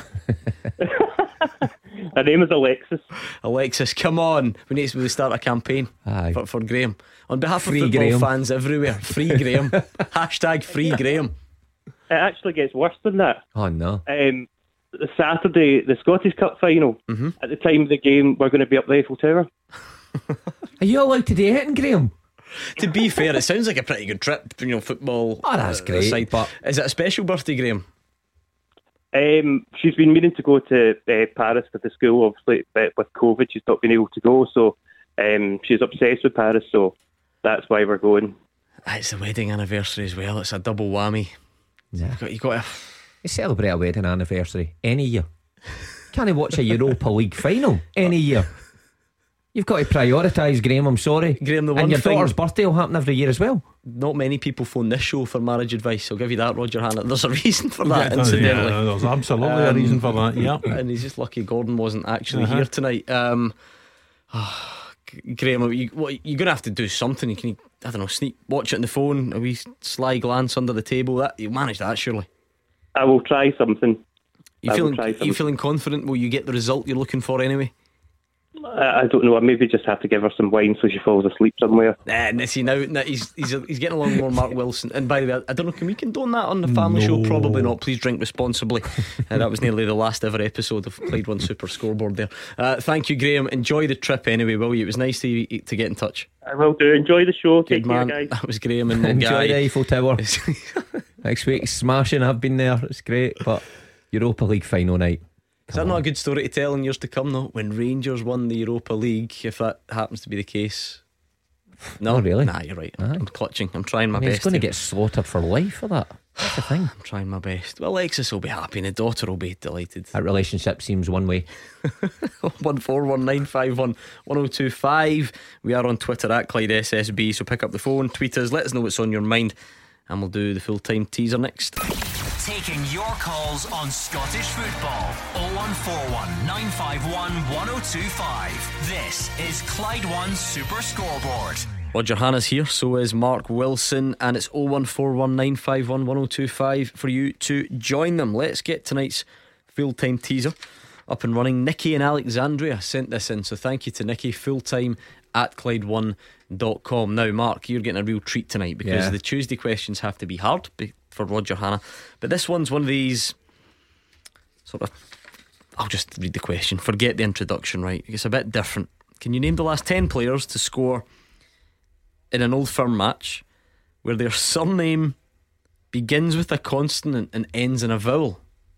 Her name is Alexis. Alexis, come on. We need to start a campaign for, for Graham. On behalf free of football Graham. fans everywhere, free Graham. Hashtag free Graham. It actually gets worse than that. Oh no. Um, the Saturday, the Scottish Cup final, mm-hmm. at the time of the game, we're going to be up the Eiffel Tower. Are you allowed to do it, Graham? To be fair, it sounds like a pretty good trip, you know, football. Oh, that's uh, great. Aside. But is it a special birthday, Graham? Um, she's been meaning to go to uh, Paris with the school, obviously, but with COVID, she's not been able to go. So um, she's obsessed with Paris, so that's why we're going. It's the wedding anniversary as well. It's a double whammy. Yeah. You got, you got to you celebrate a wedding anniversary any year. Can't you watch a Europa League final any year? You've got to prioritise, Graham. I'm sorry, Graham. The one and your thing, daughter's birthday will happen every year as well. Not many people phone this show for marriage advice. I'll give you that, Roger Hannah. There's a reason for that. Yeah, incidentally, yeah, there's absolutely um, a reason for that. Yeah, and he's just lucky Gordon wasn't actually uh-huh. here tonight. Um, oh, Graham, you, what, you're going to have to do something. You can, I don't know, sneak watch it on the phone, a wee sly glance under the table. That you manage that surely. I will try something. You I feeling? Try something. You feeling confident? Will you get the result you're looking for anyway? I don't know. I maybe just have to give her some wine so she falls asleep somewhere. Nah, see now, now he's he's he's getting along more, Mark Wilson. And by the way, I don't know, can we condone that on the family no. show? Probably not. Please drink responsibly. uh, that was nearly the last ever episode of Clyde One Super Scoreboard. There. Uh, thank you, Graham. Enjoy the trip anyway, will you? It was nice to to get in touch. I will do. Enjoy the show. Good Take man. care, guys. That was Graham and enjoy guy. the Eiffel Tower. Next week, smashing. I've been there. It's great, but Europa League final night. Is that not a good story to tell in years to come though? When Rangers won the Europa League, if that happens to be the case. No, oh, really? Nah, you're right. I'm, I'm clutching. I'm trying my I mean, best. He's going to get slaughtered for life for that. That's the thing. I'm trying my best. Well, Alexis will be happy and the daughter will be delighted. That relationship seems one way. One four one nine five one one oh two five. We are on Twitter at Clyde S S B. So pick up the phone, tweet us, let us know what's on your mind, and we'll do the full time teaser next. Taking your calls on Scottish football. oh one four one nine five one one oh two five. This is Clyde One Super Scoreboard. Roger Hannah's here, so is Mark Wilson, and it's oh one four one nine five one one oh two five for you to join them. Let's get tonight's full time teaser up and running. Nikki in Alexandria sent this in, so thank you to Nikki. Full time at Clyde One dot com. Now, Mark, you're getting a real treat tonight because yeah. the Tuesday questions have to be hard for Roger Hannah, but this one's one of these sort of, I'll just read the question, forget the introduction, right? It's a bit different. Can you name the last ten players to score in an Old Firm match where their surname begins with a consonant and ends in a vowel?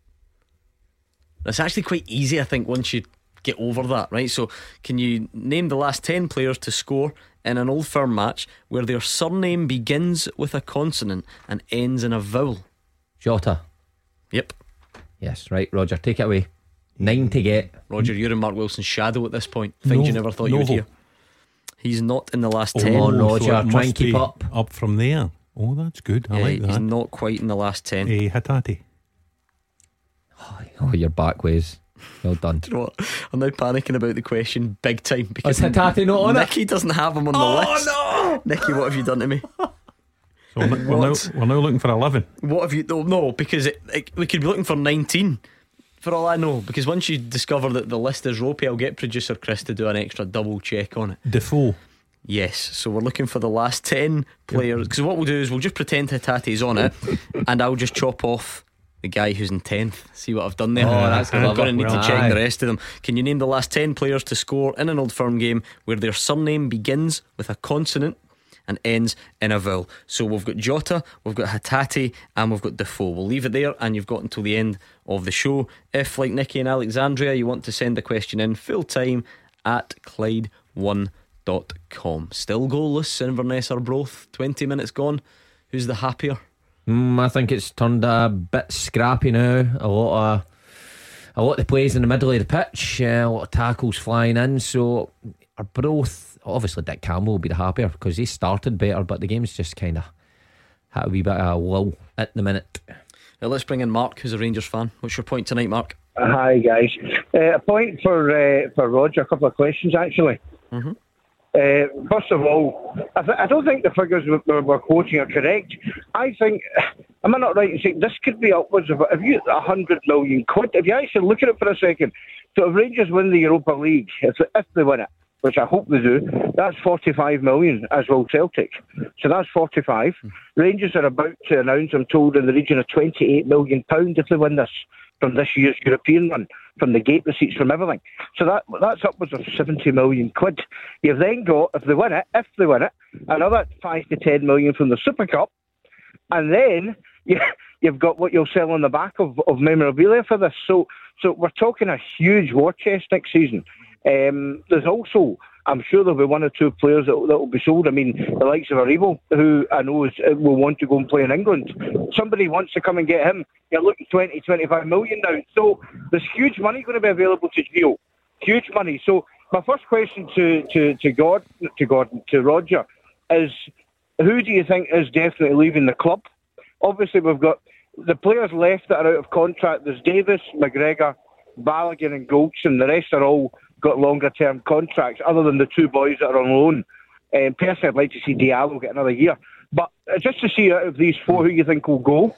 That's actually quite easy, I think, once you get over that, right? So can you name the last ten players to score in an Old Firm match where their surname begins with a consonant and ends in a vowel? Jota. Yep. Yes, right, Roger, take it away. Nine to get. Roger, you're in Mark Wilson's shadow at this point. Things no, you never thought no. you would hear. He's not in the last oh, ten. Come on, Roger, so try and keep up. Up from there. Oh, that's good. I uh, like that. He's not quite in the last ten. Eh, Hatate. Oh, you're back ways. Well done. Do you know what? I'm now panicking about the question big time because Is Hatate not on it? Nicky doesn't have him on the Oh, list. no! Nicky, what have you done to me? So we're, we're, now, What? we're now looking for eleven. What have you? No, no because it, it, we could be looking for nineteen. For all I know, because once you discover that the list is ropey, I'll get producer Chris to do an extra double check on it. Defoe. Yes, so we're looking for the last ten players. Because what we'll do is we'll just pretend Hatate's on it, and I'll just chop off the guy who's in tenth. See what I've done there? Oh, that's I'm clever. going to need Well, to check aye. the rest of them. Can you name the last ten players to score in an Old Firm game where their surname begins with a consonant and ends in a vowel? So we've got Jota, we've got Hatate, and we've got Defoe. We'll leave it there, and you've got until the end of the show. If, like Nicky and Alexandria, you want to send the question in full time at Clyde one dot com. Still goalless, Inverness Arbroath, twenty minutes gone. Who's the happier? Mm, I think it's turned a bit scrappy now. A lot of a lot of plays in the middle of the pitch, uh, a lot of tackles flying in. So Arbroath, obviously Dick Campbell will be the happier because he started better, but the game's just kind of had a wee bit of a lull at the minute. Now let's bring in Mark, who's a Rangers fan. What's your point tonight, Mark? Hi guys. Uh, a point for uh, for Roger. A couple of questions actually. Mm-hmm. Uh, first of all, I, th- I don't think the figures we're, we're quoting are correct. I think, am I not right in saying this could be upwards of if you a hundred million quid? If you actually look at it for a second, so if Rangers win the Europa League, if, if they win it, which I hope they do, that's forty-five million, as will Celtic. So that's forty-five. Rangers are about to announce, I'm told, in the region of twenty-eight million pounds if they win this from this year's European run, from the gate receipts, from everything. So that that's upwards of seventy million quid. You've then got, if they win it, if they win it, another five to ten million from the Super Cup, and then you, you've got what you'll sell on the back of, of memorabilia for this. So so we're talking a huge war chest next season. Um, there's also, I'm sure there'll be one or two players that, that will be sold. I mean, the likes of Aribo, who I know is, will want to go and play in England. Somebody wants to come and get him. You're looking twenty, twenty-five million now. So there's huge money going to be available to Gio. Huge money. So my first question to, to, to, Gordon, to Gordon, to Roger, is who do you think is definitely leaving the club? Obviously, we've got the players left that are out of contract. There's Davis, McGregor, Balogun and Goldson. The rest are all got longer term contracts, other than the two boys that are on loan. Um, personally, I'd like to see Diallo get another year. But uh, just to see out of these four who you think will go.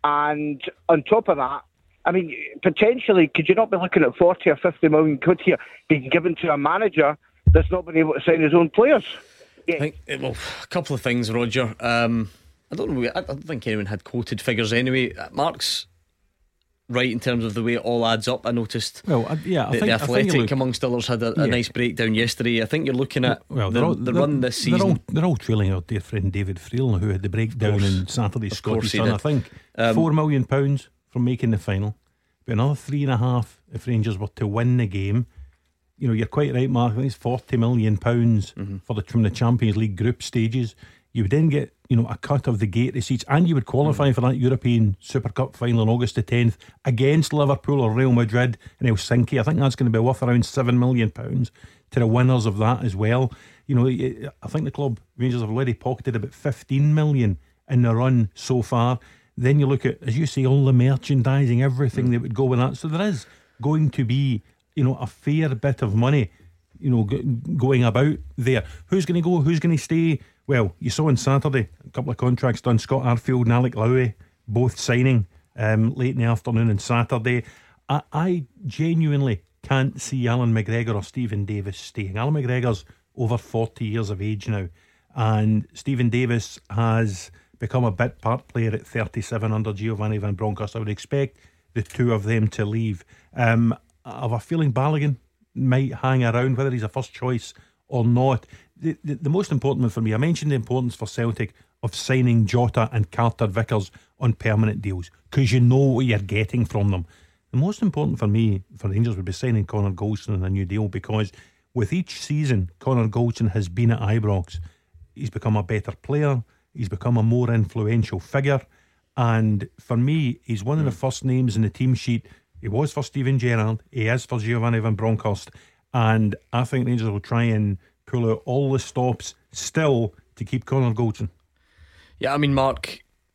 And on top of that, I mean, potentially, could you not be looking at forty or fifty million quid here being given to a manager that's not been able to sign his own players? Yeah. I think, well, a couple of things, Roger. Um, I don't know. I don't think anyone had quoted figures anyway. Mark's right in terms of the way it all adds up. I noticed. Well, uh, yeah, I the, think, the I think Athletic, look, amongst others, had a, a yeah. nice breakdown yesterday. I think you're looking at well, the, all, the run this season. They're all, they're all trailing our dear friend David Friel, who had the breakdown in Saturday's Scottish Sun. I think um, four million pounds from making the final, but another three and a half if Rangers were to win the game. You know, you're quite right, Mark. I think it's forty million pounds mm-hmm. for the from the Champions League group stages. You would then get, you know, a cut of the gate receipts, and you would qualify mm. for that European Super Cup final on August the tenth against Liverpool or Real Madrid in Helsinki. I think that's going to be worth around seven million pounds to the winners of that as well. You know, I think the club Rangers have already pocketed about fifteen million in the run so far. Then you look at, as you say, all the merchandising, everything mm. that would go with that. So there is going to be, you know, a fair bit of money, you know, g- going about there. Who's going to go? Who's going to stay? Well, you saw on Saturday a couple of contracts done. Scott Arfield and Alec Lowe both signing um, late in the afternoon on Saturday. I, I genuinely can't see Alan McGregor or Stephen Davis staying. Alan McGregor's over forty years of age now, and Stephen Davis has become a bit part player at thirty-seven under Giovanni Van Bronckhorst. I would expect the two of them to leave. Um, I have a feeling Balogun might hang around, whether he's a first choice or not. The, the, the most important one for me, I mentioned the importance for Celtic of signing Jota and Carter Vickers on permanent deals, because you know what you're getting from them. The most important for me, for Rangers, would be signing Connor Goldson on a new deal, because with each season Connor Goldson has been at Ibrox, he's become a better player, he's become a more influential figure, and for me, he's one of the first names in the team sheet. He was for Steven Gerrard, he is for Giovanni Van Bronckhorst, and I think Rangers will try and pull out all the stops still to keep Connor Goldson. Yeah, I mean, Mark,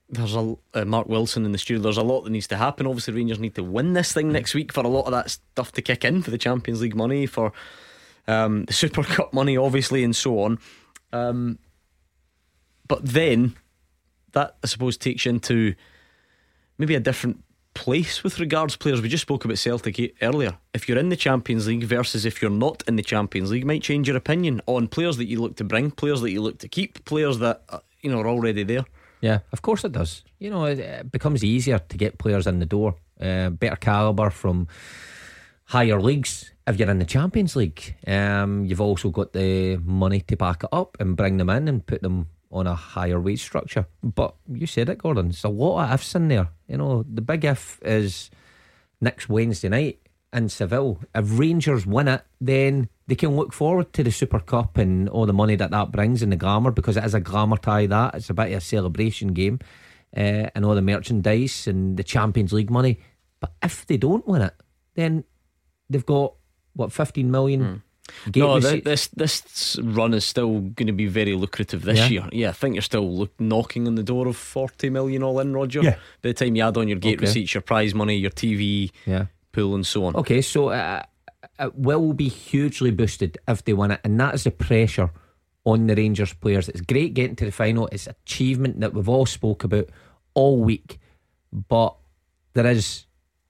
there's a uh, Mark Wilson in the studio. There's a lot that needs to happen. Obviously, Rangers need to win this thing next week for a lot of that stuff to kick in, for the Champions League money, for um, the Super Cup money, obviously, and so on. Um, but then that, I suppose, takes you into maybe a different place with regards to players. We just spoke about Celtic earlier. If you're in the Champions League versus if you're not in the Champions League, might change your opinion on players that you look to bring, players that you look to keep, players that uh, you know are already there. Yeah, of course it does. You know, it, it becomes easier to get players in the door, uh, better calibre from higher leagues. If you're in the Champions League, um, you've also got the money to back it up and bring them in and put them on a higher wage structure. But you said it, Gordon, there's a lot of ifs in there. You know, the big if is next Wednesday night in Seville. If Rangers win it, then they can look forward to the Super Cup and all the money that that brings and the glamour, because it is a glamour tie. That it's a bit of a celebration game, uh, and all the merchandise and the Champions League money. But if they don't win it, then they've got what, fifteen million mm. No, th- this this run is still going to be very lucrative this Yeah. year. Yeah, I think you're still look, knocking on the door of forty million all in, Roger. Yeah. By the time you add on your gate Okay. receipts, your prize money, your T V Yeah. pool, and so on. Okay, so uh, it will be hugely boosted if they win it, and that is the pressure on the Rangers players. It's great getting to the final. It's an achievement that we've all spoke about all week, but there is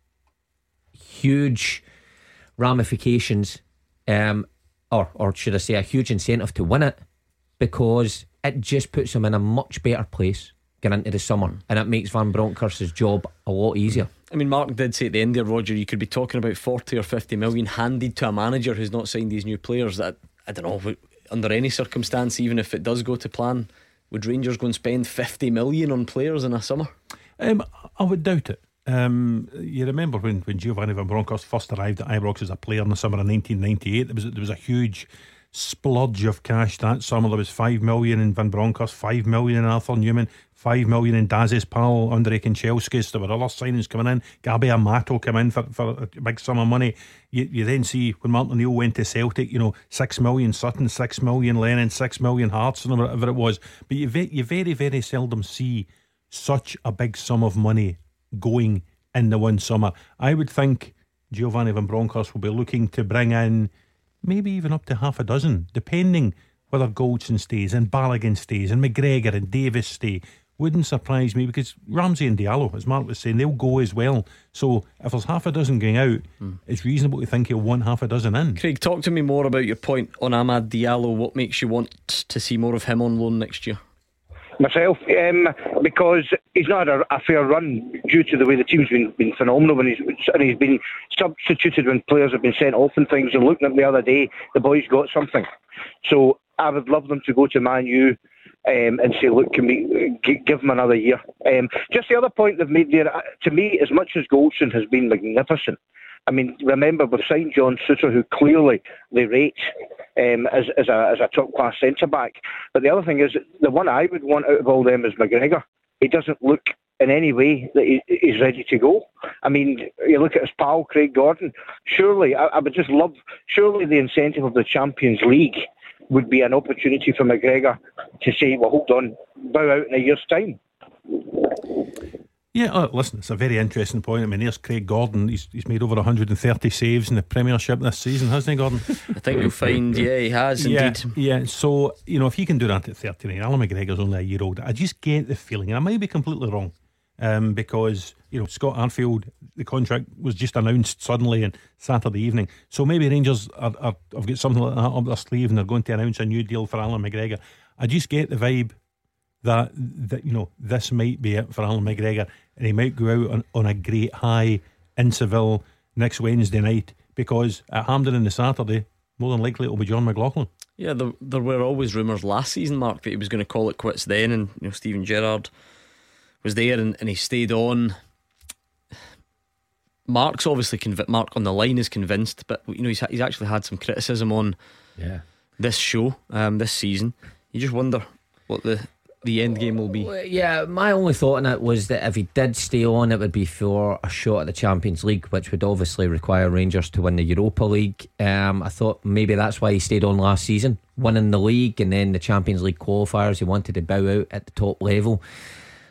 huge ramifications, um, or or should I say, a huge incentive to win it, because it just puts them in a much better place going into the summer, and it makes Van Bronckhorst's job a lot easier. I mean, Mark did say at the end there, Roger, you could be talking about forty or fifty million handed to a manager who's not signed these new players. That, I don't know, under any circumstance, even if it does go to plan, would Rangers go and spend fifty million on players in a summer? Um, I would doubt it. Um, you remember when, when Giovanni Van Bronckhorst first arrived at Ibrox as a player in the summer of nineteen ninety-eight? There was there was a huge splurge of cash that summer. There was five million in Van Bronckhorst, five million in Arthur Newman, five million in Daz's pal Andrei Kanchelskis. There were other signings coming in. Gabi Amato came in for, for a big sum of money. You, you then see when Martin O'Neill went to Celtic, you know, six million Sutton, six million Lennon, six million Hearts, and whatever it was. But you ve- you very very seldom see such a big sum of money going in the one summer. I would think Giovanni Van Bronckhorst will be looking to bring in maybe even up to half a dozen, depending whether Goldson stays and Balogun stays and McGregor and Davis stay. Wouldn't surprise me, because Ramsey and Diallo, as Mark was saying, they'll go as well. So if there's half a dozen going out, mm. it's reasonable to think he'll want half a dozen in. Craig, talk to me more about your point on Amad Diallo. What makes you want to see more of him on loan next year? Myself, um, because he's not had a, a fair run due to the way the team's been, been phenomenal when he's and he's been substituted when players have been sent off and things. And looking at him the other day, the boy's got something. So I would love them to go to Man U um, and say, look, can we g- give him another year? Um, just the other point they've made there, to me, as much as Goldson has been magnificent, I mean, remember, we've signed John Souttar, who clearly they rate um, as, as a, as a top-class centre-back. But the other thing is, the one I would want out of all them is McGregor. He doesn't look in any way that he, he's ready to go. I mean, you look at his pal, Craig Gordon. Surely, I, I would just love, surely the incentive of the Champions League would be an opportunity for McGregor to say, well, hold on, bow out in a year's time. Yeah, oh, listen, it's a very interesting point. I mean, there's Craig Gordon. He's he's made over one hundred thirty saves in the Premiership this season, hasn't he, Gordon? I think you'll find, yeah, he has indeed. Yeah, yeah, so, you know, if he can do that at thirty-nine, Alan McGregor's only a year old. I just get the feeling, and I might be completely wrong, um, because, you know, Scott Arfield, the contract was just announced suddenly on Saturday evening. So maybe Rangers are, are, have got something like that up their sleeve and they're going to announce a new deal for Alan McGregor. I just get the vibe that, that you know, this might be it for Alan McGregor, and he might go out on, on a great high in Seville next Wednesday night, because at Hampden on the Saturday, more than likely it'll be John McLaughlin. Yeah, there, there were always rumours last season, Mark, that he was going to call it quits then, and you know, Steven Gerrard was there and, and he stayed on. Mark's obviously convinced. Mark on the line is convinced, but you know, he's he's actually had some criticism on yeah. this show, um, this season. You just wonder what the the end game will be. Well, yeah, my only thought on it was that if he did stay on, it would be for a shot at the Champions League, which would obviously require Rangers to win the Europa League. Um, I thought maybe that's why he stayed on last season, winning the league and then the Champions League qualifiers. He wanted to bow out at the top level.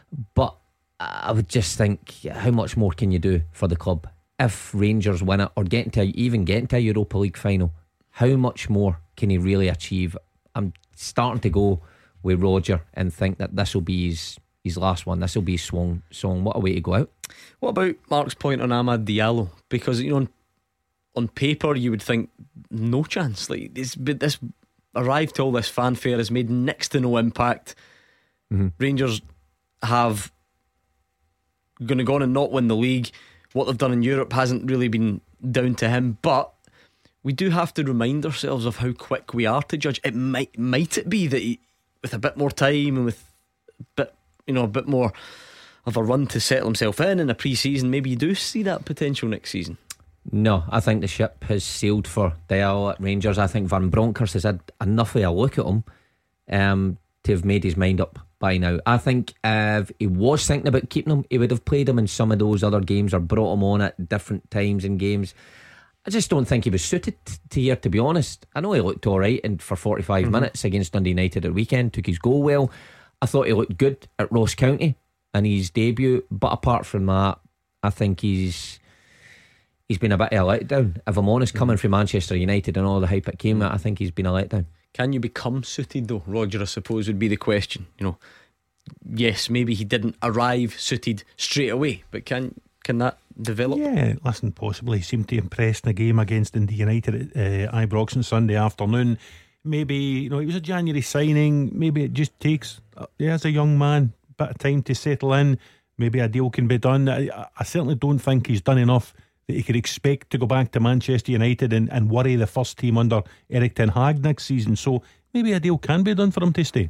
But I would just think, how much more can you do for the club? If Rangers win it, or get into, even get into a Europa League final, how much more can he really achieve? I'm starting to go with Roger and think that this will be his his last one. This will be his swan song. What a way to go out. What about Mark's point on Amad Diallo? Because, you know, on, on paper you would think no chance. Like this, this arrived to all this fanfare, has made next to no impact. Mm-hmm. Rangers have going to go on and not win the league. What they've done in Europe hasn't really been down to him, but we do have to remind ourselves of how quick we are to judge. It might might it be that he, with a bit more time and with a bit, you know, a bit more of a run to settle himself in in a pre-season, maybe you do see that potential next season? No, I think the ship has sailed for Diallo at Rangers. I think Van Bronckhorst has had enough of a look at him um, to have made his mind up by now. I think if he was thinking about keeping him, he would have played him in some of those other games or brought him on at different times in games. I just don't think he was suited to here, to be honest. I know he looked alright and for forty-five mm-hmm. minutes against Dundee United at the weekend, took his goal well. I thought he looked good at Ross County in his debut, but apart from that, I think he's he's been a bit of a letdown. If I'm honest, coming from Manchester United and all the hype it came at, I think he's been a letdown. Can you become suited though, Roger, I suppose would be the question. You know, yes, maybe he didn't arrive suited straight away, but can can that develop? Yeah, listen, possibly. He seemed to impress in the game against Dundee United at uh, Ibrox on Sunday afternoon. Maybe, you know, it was a January signing. Maybe it just takes, uh, yeah, as a young man, a bit of time to settle in. Maybe a deal can be done. I, I certainly don't think he's done enough that he could expect to go back to Manchester United and, and worry the first team under Erik ten Hag next season. So maybe a deal can be done for him to stay.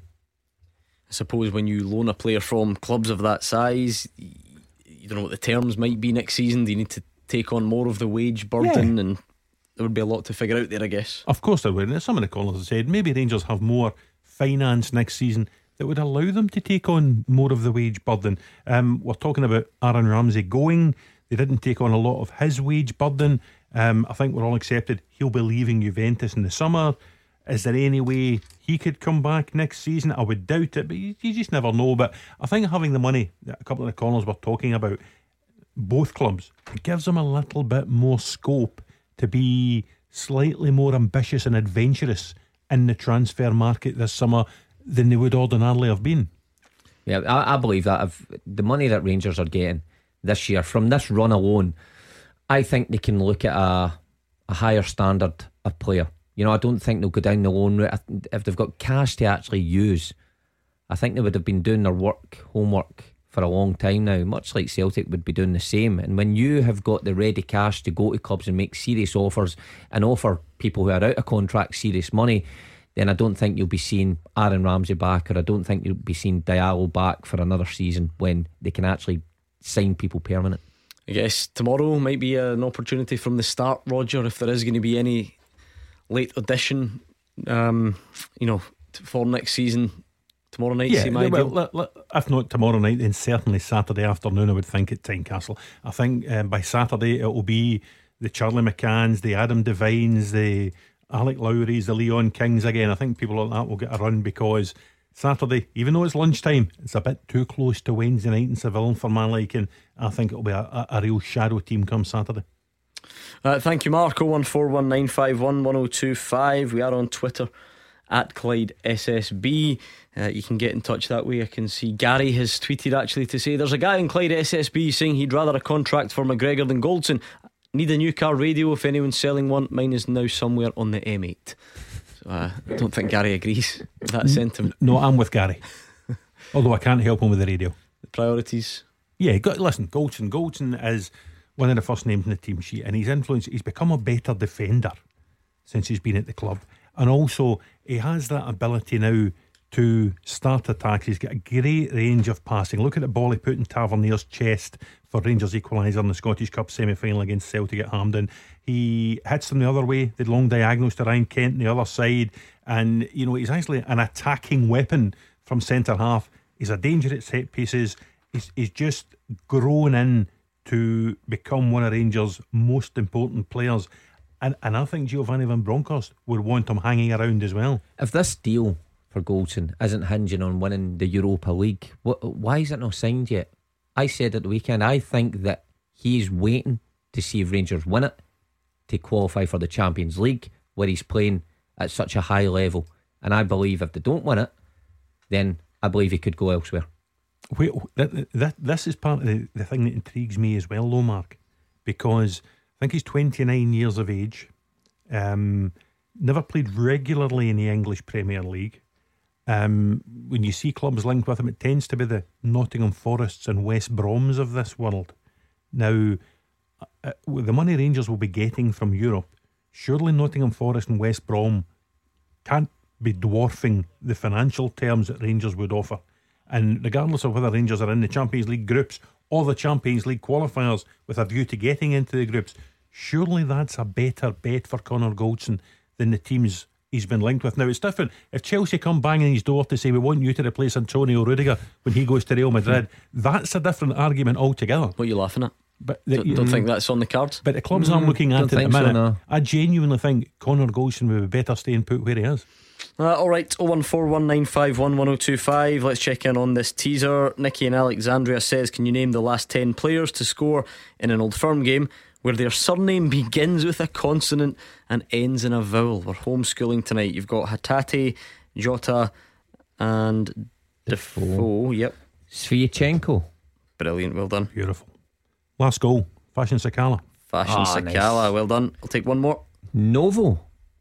I suppose when you loan a player from clubs of that size, you don't know what the terms might be next season. Do you need to take on more of the wage burden? Yeah. And there would be a lot to figure out there, I guess. Of course there would. Some of the callers have said maybe Rangers have more finance next season that would allow them to take on more of the wage burden. Um, we're talking about Aaron Ramsey going. They didn't take on a lot of his wage burden. um, I think we're all accepted he'll be leaving Juventus in the summer. Is there any way he could come back next season? I would doubt it, but you, you just never know. But I think having the money that a couple of the corners were talking about, both clubs, it gives them a little bit more scope to be slightly more ambitious and adventurous in the transfer market this summer than they would ordinarily have been. Yeah, I, I believe that if the money that Rangers are getting this year from this run alone, I think they can look at a, a higher standard of player. You know, I don't think they'll go down the loan route. If they've got cash to actually use, I think they would have been doing their work, homework for a long time now, much like Celtic would be doing the same. And when you have got the ready cash to go to clubs and make serious offers and offer people who are out of contract serious money, then I don't think you'll be seeing Aaron Ramsey back, or I don't think you'll be seeing Diallo back for another season when they can actually sign people permanent. I guess tomorrow might be an opportunity from the start, Roger, if there is going to be any late addition, um, you know, for next season. Tomorrow night, yeah, seem ideal. Well, l- l- if not tomorrow night, then certainly Saturday afternoon, I would think, at Tynecastle. I think um, by Saturday it will be the Charlie McCanns, the Adam Devines, the Alec Lowrys, the Leon Kings again. I think people like that will get a run, because Saturday, even though it's lunchtime, it's a bit too close to Wednesday night in Seville for my liking. I think it'll be a, a, a real shadow team come Saturday. Uh, thank you, Mark. oh one four one nine five one one oh two five. We are on Twitter at Clyde S S B. Uh, you can get in touch that way. I can see Gary has tweeted actually to say there's a guy in Clyde S S B saying he'd rather a contract for McGregor than Goldson. Need a new car radio if anyone's selling one. Mine is now somewhere on the M eight. So uh, I don't think Gary agrees with that sentiment. No, I'm with Gary. Although I can't help him with the radio. The priorities. Yeah, go, listen, Goldson. Goldson is one of the first names in the team sheet, and he's influenced. He's become a better defender since he's been at the club, and also he has that ability now to start attacks. He's got a great range of passing. Look at the ball he put in Tavernier's chest for Rangers equaliser in the Scottish Cup semi-final against Celtic at Hampden. He hits them the other way, the long diagonals to Ryan Kent on the other side, and you know, he's actually an attacking weapon from centre half. He's a danger at set pieces. He's, he's just grown in to become one of Rangers' most important players, and, and I think Giovanni Van Bronckhorst would want him hanging around as well. If this deal for Goldson isn't hinging on winning the Europa League. What, why is it not signed yet? I said at the weekend, I think that he's waiting to see if Rangers win it to qualify for the Champions League, where he's playing at such a high level. And I believe if they don't win it, then I believe he could go elsewhere. Wait, that, that, this is part of the, the thing that intrigues me as well, though, Mark, because I think he's twenty-nine years of age, um, never played regularly in the English Premier League. Um, when you see clubs linked with him, it tends to be the Nottingham Forests and West Broms of this world. Now, uh, with the money Rangers will be getting from Europe, surely Nottingham Forest and West Brom can't be dwarfing the financial terms that Rangers would offer. And regardless of whether Rangers are in the Champions League groups or the Champions League qualifiers with a view to getting into the groups, surely that's a better bet for Connor Goldson than the teams he's been linked with. Now, it's different. If Chelsea come banging his door to say we want you to replace Antonio Rudiger when he goes to Real Madrid, that's a different argument altogether. What are you laughing at? But the, don't, don't think that's on the cards. But the clubs mm, I'm looking at at the minute, so, no. I genuinely think Connor Goldson would be better staying put where he is. Uh, Alright, oh one four one nine five one one oh two five. Let's check in on this teaser. Nicky in Alexandria says, can you name the last ten players to score in an Old Firm game where their surname begins with a consonant and ends in a vowel? We're homeschooling tonight. You've got Hatate, Jota and Defoe. Defoe. Yep. Sviatchenko. Brilliant, well done. Beautiful. Last goal, Fashion Sakala. Fashion oh, Sakala, nice. Well done. I'll take one more. Novo.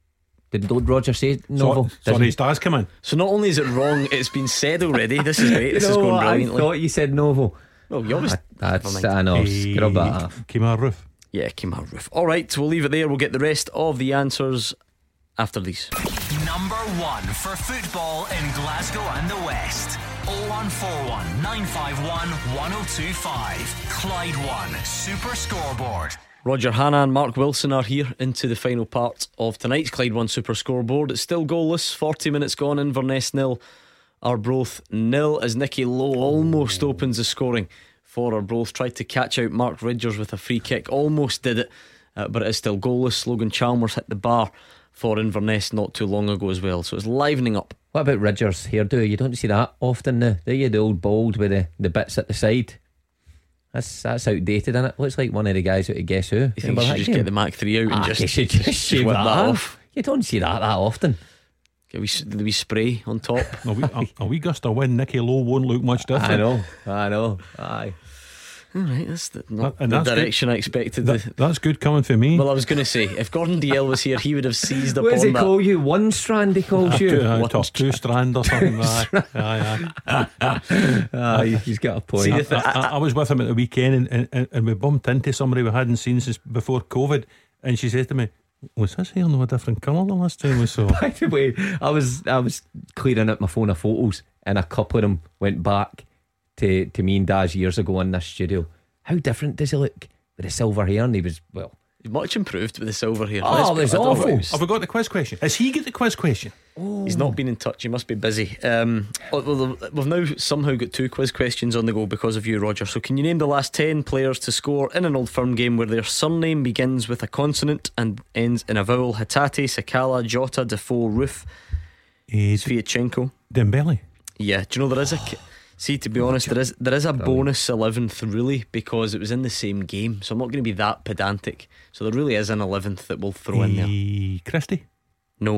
Did Lord Roger say Novo? So, sorry, Stars come in. So not only is it wrong, it's been said already. This is great. This you know, is going brilliantly. I thought you said Novo. Oh, you always. Ah, that's, I know. Hey, Scrub that off. Kemar Roof. Yeah, Kemar Roof. Alright, we'll leave it there. We'll get the rest of the answers after these. Number one for football in Glasgow and the West. oh one four one nine five one one oh two five. Clyde One Super Scoreboard. Roger Hannah and Mark Wilson are here into the final part of tonight's Clyde One Super Scoreboard. It's still goalless, forty minutes gone. Inverness nil, Arbroath nil, as Nicky Lowe almost opens the scoring for Arbroath. Tried to catch out Mark Ridgers with a free kick, almost did it, uh, but it is still goalless. Logan Chalmers hit the bar for Inverness not too long ago as well, so it's livening up. What about Ridgers' hairdo? You don't see that often now, do you? The old bald with the, the bits at the side. That's that's outdated, isn't it? Looks like one of the guys out of Guess Who. You think you should just game? get the Mac three out and ah, just, you should just, just shave whip that, that off. off? You don't see that that often. Get a wee, the wee spray on top. a, wee, a, a wee gust of wind, Nicky Lowe won't look much different. I know, I know. Aye. Alright, that's the, not that, the that's direction good. I expected. That, the, that's good coming for me. Well, I was going to say, if Gordon Dalziel was here, he would have seized upon that. What does he that. call you? One strand he calls you? Two, uh, top two strand or something. Aye, aye, aye. Aye, he's got a point. See, I, th- I, I, I was with him at the weekend and, and, and we bumped into somebody we hadn't seen since before COVID, and she said to me, was this hair no a different colour the last time we saw? By the way, I was I was clearing out my phone of photos, and a couple of them went back to, to me and Daz years ago in this studio. How different does he look with the silver hair? And he was, well, he's much improved with the silver hair. Oh, it was awful. Have we got the quiz question? Has he get the quiz question? Oh. He's not been in touch. He must be busy. Um, well, we've now somehow got two quiz questions on the go because of you, Roger. So can you name the last ten players to score in an Old Firm game where their surname begins with a consonant and ends in a vowel? Hatate, Sakala, Jota, Defoe, Roof, Sviatchenko, Dembele. Yeah, do you know there is a see to be honest there is there is a bonus eleventh really, because it was in the same game, so I'm not going to be that pedantic. So there really is an eleventh that we'll throw in there. Christie? No.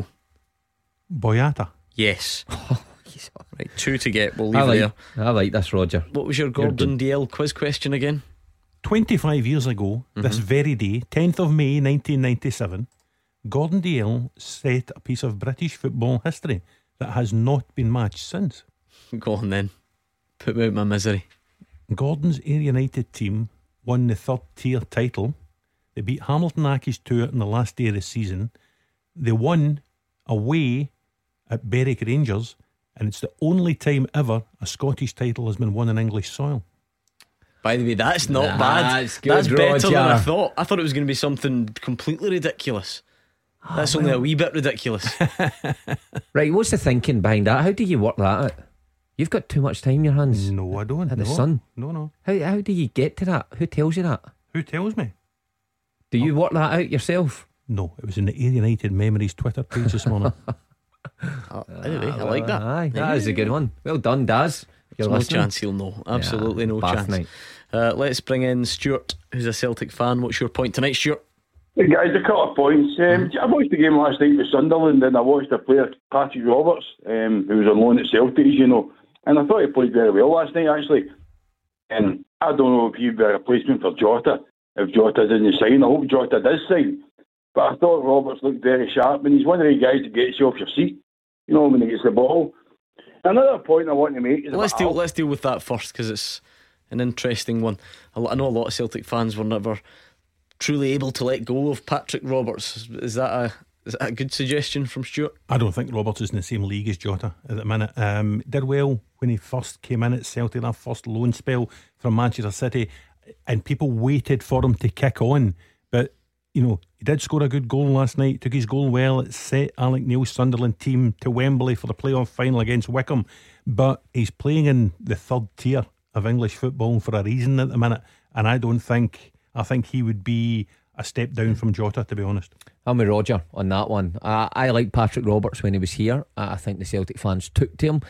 Boyata? Yes. Right, two to get. We'll leave I like, there. I like this, Roger. What was your Gordon Dalziel quiz question again? twenty-five years ago, mm-hmm. this very day, tenth of May nineteen ninety-seven, Gordon Dalziel set a piece of British football history that has not been matched since. Go on then, put me out my misery. Gordon's Ayr United team won the third tier title. They beat Hamilton Accies two in the last day of the season. They won away at Berwick Rangers, and it's the only time ever a Scottish title has been won in English soil. By the way, that's not nah, bad. That's, good, that's better Roger. than I thought. I thought it was going to be something completely ridiculous. That's oh, only well. a wee bit ridiculous. Right, what's the thinking behind that? How do you work that out? You've got too much time in your hands. No, I don't. At the no. sun. No, no. How how do you get to that? Who tells you that? Who tells me? Do you oh. work that out yourself? No, it was in the Ayr United Memories Twitter page this morning. Oh, anyway, I like that. Aye, that yeah. is a good one. Well done, Daz. There's no chance he'll know. Absolutely yeah, no Bath chance. Night. Uh, let's bring in Stuart, who's a Celtic fan. What's your point tonight, Stuart? Hey guys, a couple of points. Um, I watched the game last night with Sunderland, and I watched a player, Patrick Roberts, um, who was on loan at Celtic, you know, and I thought he played very well last night, actually. And I don't know if he'd be a replacement for Jota, if Jota didn't sign. I hope Jota does sign. But I thought Roberts looked very sharp, and he's one of the guys that gets you off your seat, you know, when he gets the ball. Another point I want to make is let's about deal. Al- Let's deal with that first, because it's an interesting one. I know a lot of Celtic fans were never truly able to let go of Patrick Roberts. Is that a is that a good suggestion from Stuart? I don't think Roberts is in the same league as Jota at the minute. Um, did well when he first came in at Celtic, that first loan spell from Manchester City, and people waited for him to kick on. But you know, he did score a good goal last night. Took his goal well. It set Alec Neil's Sunderland team to Wembley for the playoff final against Wickham. But he's playing in the third tier of English football for a reason at the minute, and I don't think. I think he would be a step down from Jota, to be honest. I'm with Roger on that one. Uh, I liked Patrick Roberts when he was here. Uh, I think the Celtic fans took to him.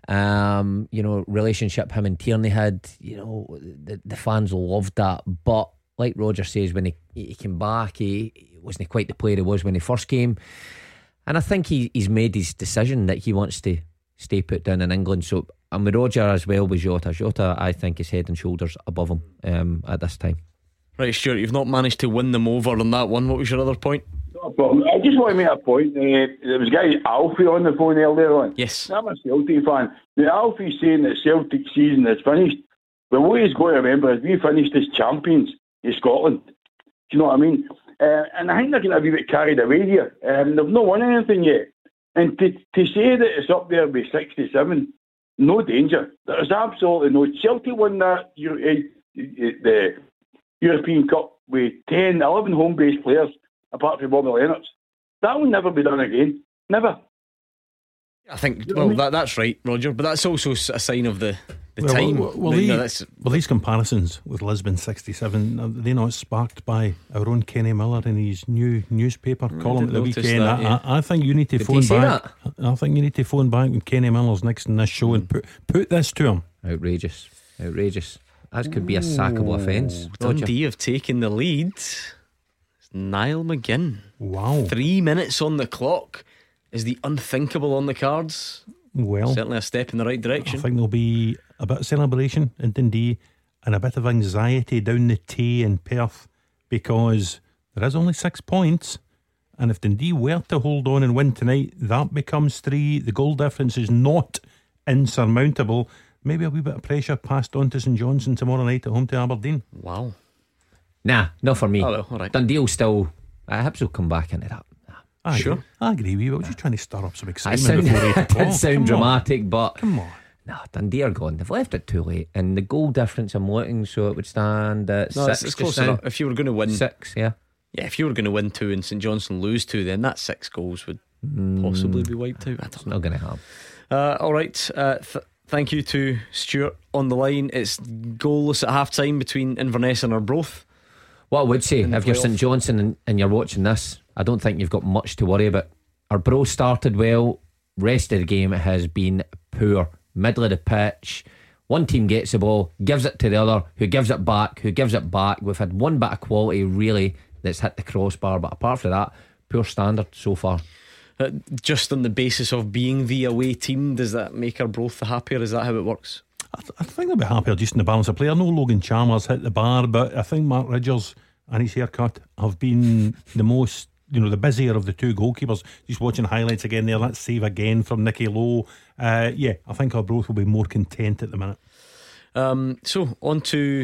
Um, you know, relationship him and Tierney had, you know, the, the fans loved that. But like Roger says, when he, he came back, he, he wasn't quite the player he was when he first came. And I think he, he's made his decision that he wants to stay put down in England. So I'm with Roger as well with Jota. Jota, I think, is head and shoulders above him um, at this time. Right, Stuart, you've not managed to win them over on that one. What was your other point? No problem. I just want to make a point. Uh, there was a guy, Alfie, on the phone earlier on. Yes. I'm a Celtic fan. Now, Alfie's saying that Celtic season is finished. But what he's got to remember is we finished as champions in Scotland. Do you know what I mean? Uh, and I think they're getting a wee bit carried away here. Um, they've not won anything yet. And to, to say that it's up there with sixty-seven, no danger. There's absolutely no. Celtic won that you know, uh, the European Cup with ten, eleven home-based players, apart from Bobby Leonard. That will never be done again. Never. I think, well, that, that's right, Roger, but that's also a sign of the, the well, time. Well, well, you know, the, that's, well, these comparisons with Lisbon sixty-seven, are they not sparked by our own Kenny Miller in his new newspaper I column at the weekend? that, yeah. I, I think you need to Did phone he say back. that? I think you need to phone back when Kenny Miller's next in this show mm. and put put this to him. Outrageous. Outrageous. That could be a sackable offence. Dundee have taken the lead. It's Niall McGinn. Wow. Three minutes on the clock. Is the unthinkable on the cards? Well, certainly a step in the right direction. I think there'll be a bit of celebration in Dundee and a bit of anxiety down the Tay in Perth, because there is only six points, and if Dundee were to hold on and win tonight, that becomes three. The goal difference is not insurmountable. Maybe a wee bit of pressure passed on to St Johnstone tomorrow night at home to Aberdeen. Wow. Nah, not for me. Oh, well, all right. Dundee will still uh, Hibs will come back into that. I sure agree. I agree with you. I was just trying to stir up some excitement sound, before eight o'clock. It sound Come dramatic, on. but come on. No, Dundee are gone. They've left it too late, and the goal difference I'm looking, so it would stand at no, six. It's, it's close enough. If you were going to win six, yeah, yeah. If you were going to win two and St Johnstone lose two, then that six goals would mm. possibly be wiped out. I don't it's know. Not going to happen. Uh, all right. Uh, th- thank you to Stuart on the line. It's goalless at half time between Inverness and Arbroath. What I would say, if you're St Johnstone and, and you're watching this, I don't think you've got much to worry about. Arbroath started well, rest of the game has been poor. Middle of the pitch, one team gets the ball, gives it to the other, who gives it back, who gives it back. We've had one bit of quality really that's hit the crossbar, but apart from that, poor standard so far. Uh, just on the basis of being the away team, does that make Arbroath the happier? Is that how it works? I, th- I think they'll be happier just in the balance of play. I know Logan Chalmers hit the bar, but I think Mark Ridgers and his haircut have been the most, you know, the busier of the two goalkeepers. Just watching highlights again there, that save again from Nicky Lowe. Uh, yeah, I think Arbroath will be more content at the minute. Um, so on to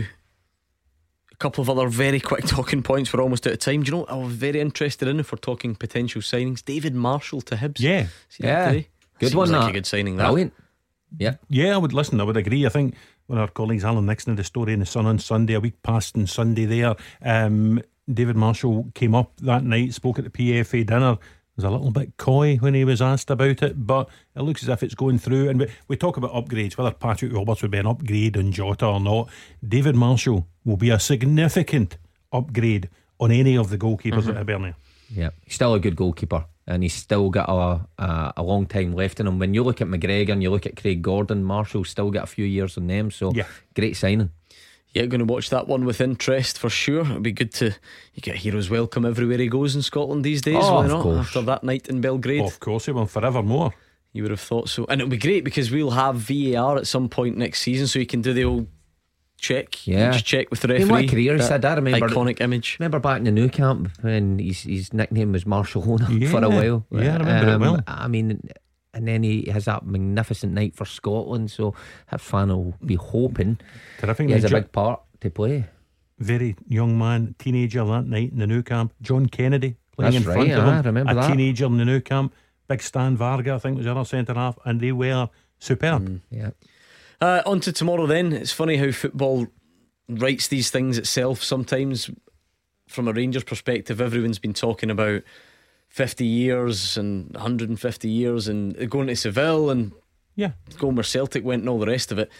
a couple of other very quick talking points. We're almost out of time. Do you know what I was very interested in if we're talking potential signings? David Marshall to Hibs. Yeah, yeah, good Seems one. Like that. a good signing. That. Brilliant. Yeah, yeah, I would listen. I would agree. I think when our colleagues Alan Nixon had a story in the Sun on Sunday, a week past on Sunday there, um, David Marshall came up that night, spoke at the P F A dinner. Was a little bit coy when he was asked about it, but it looks as if it's going through. And we, we talk about upgrades, whether Patrick Roberts would be an upgrade on Jota or not. David Marshall will be a significant upgrade on any of the goalkeepers mm-hmm. at Hibernia. Yeah, he's still a good goalkeeper. and he's still got a, a, a long time left in him. When you look at McGregor and you look at Craig Gordon, Marshall's still got a few years on them, so yeah. great signing. Yeah, going to watch that one with interest for sure. It'll be good to you get heroes welcome everywhere he goes in Scotland these days. Oh, why of not? course. After that night in Belgrade, Oh, of course, he will forevermore. You would have thought so. And it'll be great because we'll have V A R at some point next season, so you can do the old check. Yeah, just check with the In referee. what career he That said that? I remember iconic image. Remember back in the new camp when his his nickname was Marshall Hona Yeah, for a while. yeah, I remember it well. I mean, and then he has that magnificent night for Scotland. So Hibs fan will be hoping Terrific he has a night. big part to play. Very young man, teenager that night in the new camp. John Kennedy playing That's in right, front of aye, him. I remember a that. teenager in the new camp. Big Stan Varga, I think, was the other centre half, and they were superb. Mm. Yeah. Uh, on to tomorrow then. It's funny how football writes these things itself sometimes. From a Rangers perspective, everyone's been talking about fifty years and one hundred fifty years and going to Seville and yeah, going where Celtic went and all the rest of it.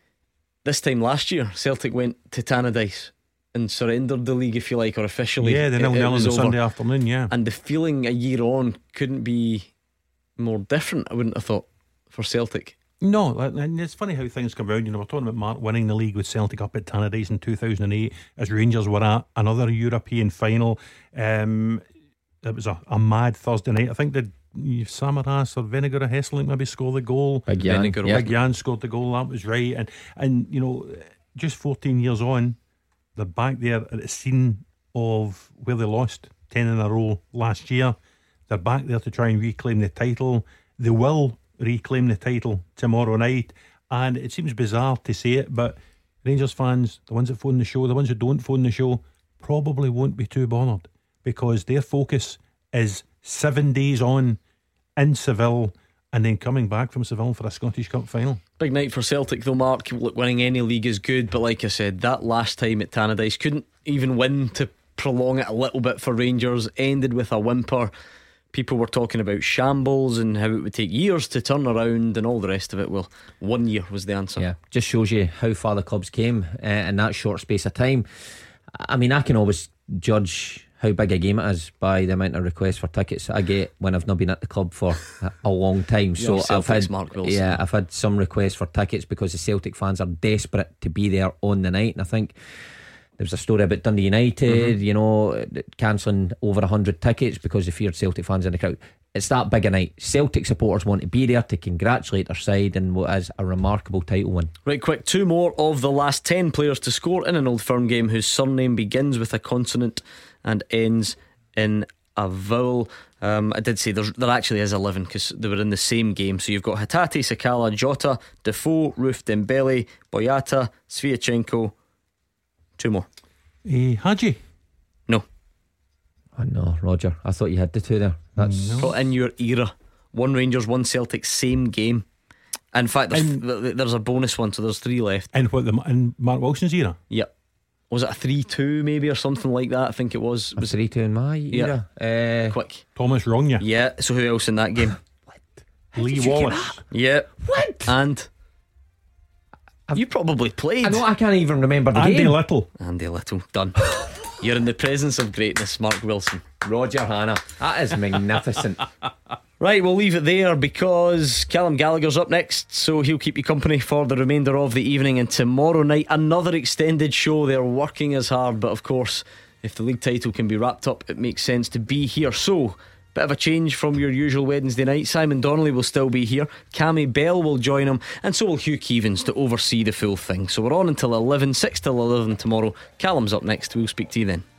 This time last year, Celtic went to Tannadice and surrendered the league, if you like, or officially. Yeah, the it- nil it nil on was the over. Sunday afternoon, yeah. And the feeling a year on couldn't be more different, I wouldn't have thought, for Celtic. No, and it's funny how things come around. You know, we're talking about Mark winning the league with Celtic up at Tannadice in two thousand eight as Rangers were at another European final. Um, it was a, a mad Thursday night. I think that Samaras or Vinegar or Hesselink maybe scored the goal. Big Jan, Vinegar, yeah. Big Jan scored the goal. That was right. And and you know, just fourteen years on, they're back there at the scene of where they lost ten in a row last year. They're back there to try and reclaim the title. They will reclaim the title tomorrow night, and it seems bizarre to say it, but Rangers fans, the ones that phone the show, the ones that don't phone the show, probably won't be too bothered because their focus is seven days on in Seville and then coming back from Seville for a Scottish Cup final. Big night for Celtic though, Mark. Look, winning any league is good, but like I said, that last time at Tannadice couldn't even win to prolong it a little bit for Rangers. Ended with a whimper. People were talking about shambles and how it would take years to turn around and all the rest of it. Well, one year was the answer. Yeah, just shows you how far the clubs came uh, in that short space of time. I mean, I can always judge how big a game it is by the amount of requests for tickets I get when I've not been at the club for a long time. So I've had, Mark Wilson. yeah, I've had some requests for tickets because the Celtic fans are desperate to be there on the night, and I think there was a story about Dundee United, mm-hmm. you know, cancelling over one hundred tickets because they feared Celtic fans in the crowd. It's that big a night. Celtic supporters want to be there to congratulate their side in what is a remarkable title win. Right, quick, two more of the last ten players to score in an Old Firm game whose surname begins with a consonant and ends in a vowel. Um, I did say there, there actually is eleven because they were in the same game. So you've got Hatate, Sakala, Jota, Defoe, Roof, Dembele, Boyata, Sviatchenko. Two more. Eh, Hadji? No. Oh no, Roger, I thought you had the two there. That's no. Well, in your era, one Rangers, one Celtic, same game. In fact, there's, in, there's a bonus one, so there's three left. And what, the, in Mark Wilson's era? Yep. Was it a three two maybe or something like that? I think it was. It was three two in my era. Yeah. Uh, Quick. Thomas Wrong, Yeah. So who else in that game? What? Lee Wallace. Yeah. What? And I've, you probably played. I know, I can't even remember the Andy game. Andy Little. Andy Little. Done. You're in the presence of greatness, Mark Wilson. Roger Hanna. That is magnificent. Right, we'll leave it there because Callum Gallagher's up next, so he'll keep you company for the remainder of the evening. And tomorrow night, another extended show. They're working as hard, but of course, if the league title can be wrapped up, it makes sense to be here. So, bit of a change from your usual Wednesday night. Simon Donnelly will still be here, Cammy Bell will join him, and so will Hugh Keevins to oversee the full thing. So we're on until eleven, six till eleven tomorrow. Callum's up next. We'll speak to you then.